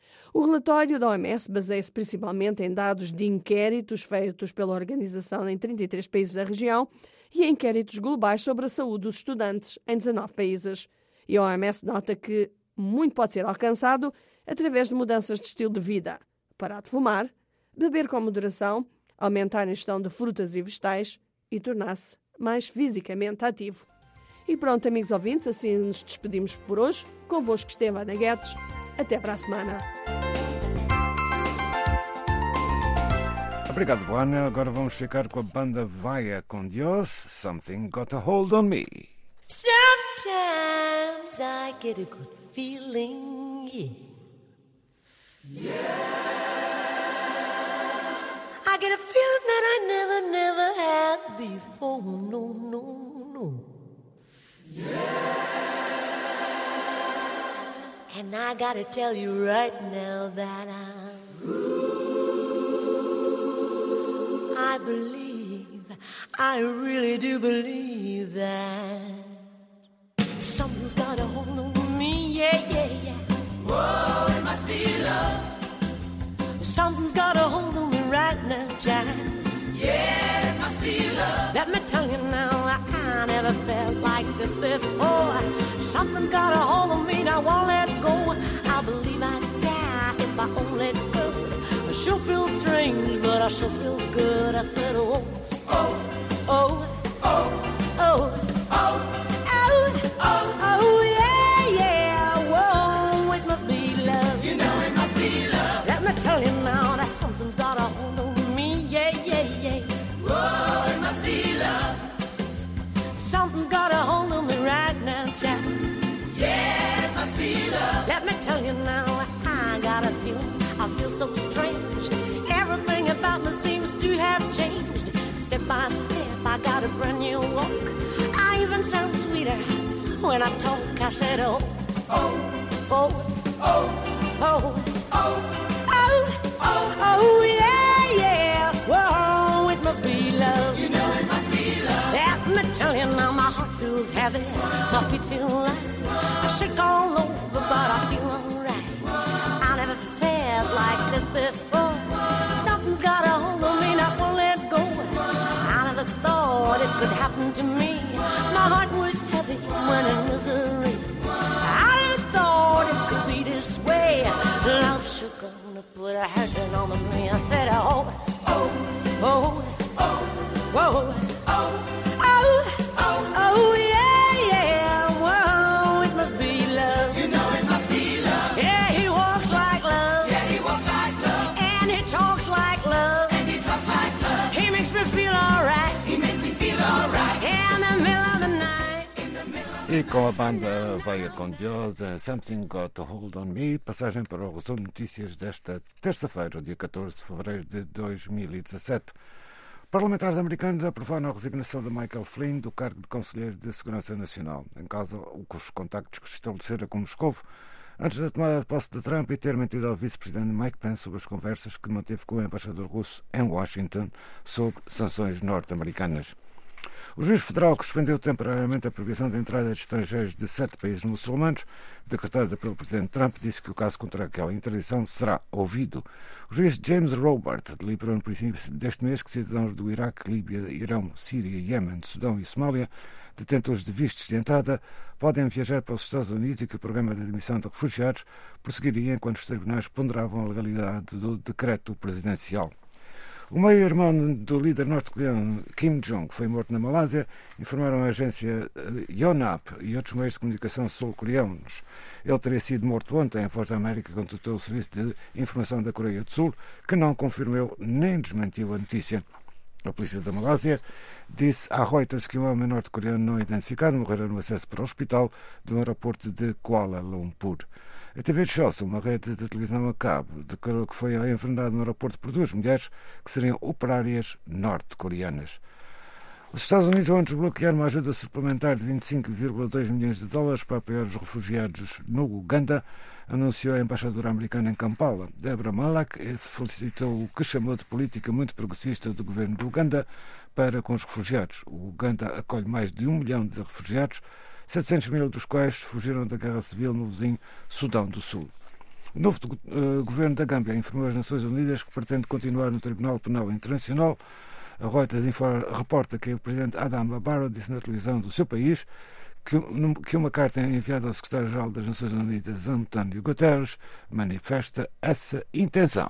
O relatório da O M S baseia-se principalmente em dados de inquéritos feitos pela organização em trinta e três países da região e em inquéritos globais sobre a saúde dos estudantes em dezanove países. E a O M S nota que muito pode ser alcançado através de mudanças de estilo de vida. Parar de fumar, beber com moderação, aumentar a ingestão de frutas e vegetais e tornar-se mais fisicamente ativo. E pronto, amigos ouvintes, assim nos despedimos por hoje. Convosco esteve Ana Guedes. Até para a semana. Obrigado, Ana. Agora vamos ficar com a banda Vaya com Dios, Something Got a Hold on Me. Sometimes I get a good feeling, yeah. Yeah. I get a feeling that I never, never had before, no, no, no. Yeah. And I gotta tell you right now that I'm Ooh, I believe, I really do believe that something's got a hold on me, yeah, yeah, yeah. Whoa, it must be love. Something's got a hold on me right now, child. Yeah, it must be love. Let me tell you now, I, I never felt like this before. Something's got a hold on me, I won't let go. I believe I'd die if I only could. I sure feel strange, but I sure feel good. I said, oh, oh, oh, oh, oh, oh, oh, oh, oh, yeah, yeah, whoa, it must be love. You know it must be love. Let me tell you now that something's got a hold on me, yeah, yeah, yeah. Whoa, it must be love. Something's got a hold on me right now, child. Yeah, it must be love. Let me tell you now, I got a feeling, I feel so strange. Everything about me seems to have changed. Step by step, I got a brand new walk. I even sound sweeter when I talk, I said, oh, oh, oh, oh, oh, oh, oh, oh, oh, yeah, yeah. Whoa, it must be love. You know it must be love. Let me tell you now, my heart feels heavy, my feet feel light. I shake all over, but I feel alright. I never felt like this before. Something's got a hold on me, not won't let go. I never thought it could happen to me. My heart was heavy when in misery. I never thought it could be this way. Love should gonna put a hurting on me. I said, oh, oh, oh, oh, whoa, oh, oh, oh, oh, yeah, yeah. Whoa, it must be love. You know it must be love. Yeah, he walks like love. Yeah, he walks like love. And he talks like love. And he talks like love. He makes me feel alright. He makes me feel alright. In the middle of the night. In the middle of the E com a banda Veia com Deus, Something Got a Hold on Me, passagem para o resumo de notícias desta terça-feira, dia catorze de fevereiro de dois mil e dezassete. Parlamentares americanos aprovaram a resignação de Michael Flynn do cargo de Conselheiro de Segurança Nacional, em causa os contactos que se estabeleceram com Moscou antes da tomada de posse de Trump e ter mentido ao vice-presidente Mike Pence sobre as conversas que manteve com o embaixador russo em Washington sobre sanções norte-americanas. O juiz federal que suspendeu temporariamente a proibição de entrada de estrangeiros de sete países muçulmanos, decretada pelo presidente Trump, disse que o caso contra aquela interdição será ouvido. O juiz James Robert deliberou no princípio deste mês que cidadãos do Iraque, Líbia, Irão, Síria, Iémen, Sudão e Somália, detentores de vistos de entrada, podem viajar para os Estados Unidos e que o programa de admissão de refugiados prosseguiria enquanto os tribunais ponderavam a legalidade do decreto presidencial. O meio-irmão do líder norte-coreano Kim Jong foi morto na Malásia, informaram a agência Yonhap e outros meios de comunicação sul-coreanos. Ele teria sido morto ontem. A Voz da América contatou o Serviço de Informação da Coreia do Sul, que não confirmou nem desmentiu a notícia. A polícia da Malásia disse à Reuters que um homem norte-coreano não identificado morreu no acesso para o hospital do aeroporto de Kuala Lumpur. A T V Chelsea, uma rede de televisão a cabo, declarou que foi envenenado no aeroporto por duas mulheres que seriam operárias norte-coreanas. Os Estados Unidos vão desbloquear uma ajuda suplementar de vinte e cinco vírgula dois milhões de dólares para apoiar os refugiados no Uganda, anunciou a embaixadora americana em Kampala. Deborah Malak felicitou o que chamou de política muito progressista do governo do Uganda para com os refugiados. O Uganda acolhe mais de um milhão de refugiados, setecentos mil dos quais fugiram da guerra civil no vizinho Sudão do Sul. O novo uh, governo da Gâmbia informou às Nações Unidas que pretende continuar no Tribunal Penal Internacional. A Reuters reporta que o presidente Adama Barrow disse na televisão do seu país que, que uma carta enviada ao secretário-geral das Nações Unidas, António Guterres, manifesta essa intenção.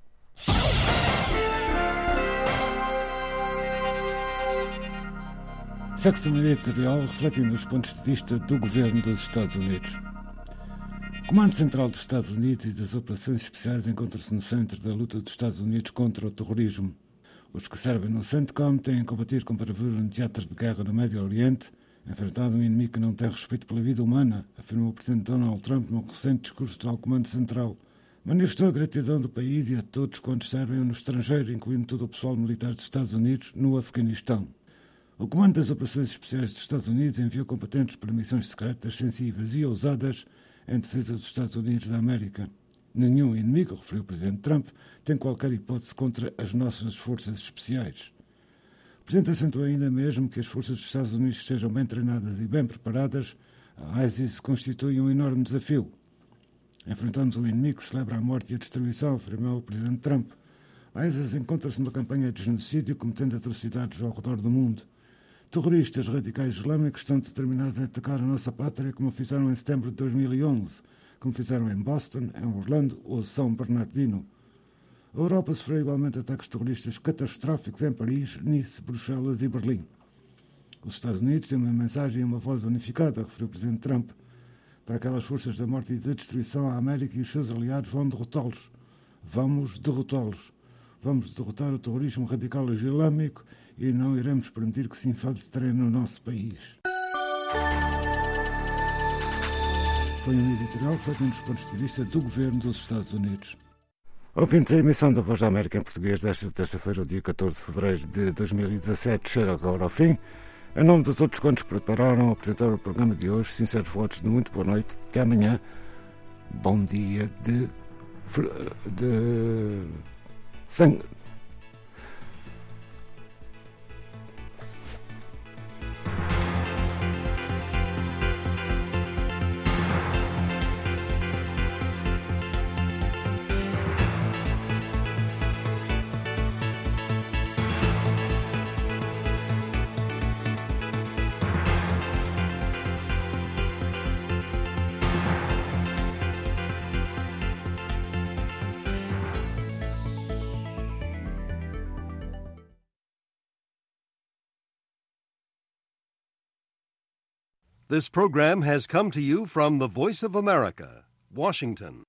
Secção editorial refletindo os pontos de vista do governo dos Estados Unidos. O Comando Central dos Estados Unidos e das Operações Especiais encontra-se no centro da luta dos Estados Unidos contra o terrorismo. Os que servem no CENTCOM têm combatido com bravura no teatro de guerra no Médio Oriente, enfrentado um inimigo que não tem respeito pela vida humana, afirmou o presidente Donald Trump num recente discurso ao Comando Central. Manifestou a gratidão do país e a todos quantos servem no estrangeiro, incluindo todo o pessoal militar dos Estados Unidos, no Afeganistão. O Comando das Operações Especiais dos Estados Unidos enviou combatentes para missões secretas, sensíveis e ousadas em defesa dos Estados Unidos da América. Nenhum inimigo, referiu o presidente Trump, tem qualquer hipótese contra as nossas forças especiais. O presidente acentuou ainda mesmo que as forças dos Estados Unidos sejam bem treinadas e bem preparadas. A ISIS constitui um enorme desafio. Enfrentamos um inimigo que celebra a morte e a destruição, afirmou o presidente Trump. A ISIS encontra-se numa campanha de genocídio, cometendo atrocidades ao redor do mundo. Terroristas radicais islâmicos estão determinados a atacar a nossa pátria, como fizeram em setembro de dois mil e onze, como fizeram em Boston, em Orlando ou São Bernardino. A Europa sofreu igualmente ataques terroristas catastróficos em Paris, Nice, Bruxelas e Berlim. Os Estados Unidos têm uma mensagem e uma voz unificada, referiu o presidente Trump. Para aquelas forças da morte e da destruição, a América e os seus aliados vão derrotá-los. Vamos derrotá-los. Vamos derrotar o terrorismo radical islâmico e não iremos permitir que se infiltrem no nosso país. Foi um editorial feito nos pontos de vista do governo dos Estados Unidos. Ouvintes, a emissão da Voz da América em português desta terça-feira, dia catorze de fevereiro de dois mil e dezassete, chega agora ao fim. Em nome de todos quantos prepararam a apresentar o programa de hoje, sinceros votos de muito boa noite. Até amanhã. Bom dia de... de... sangue. This program has come to you from the Voice of America, Washington.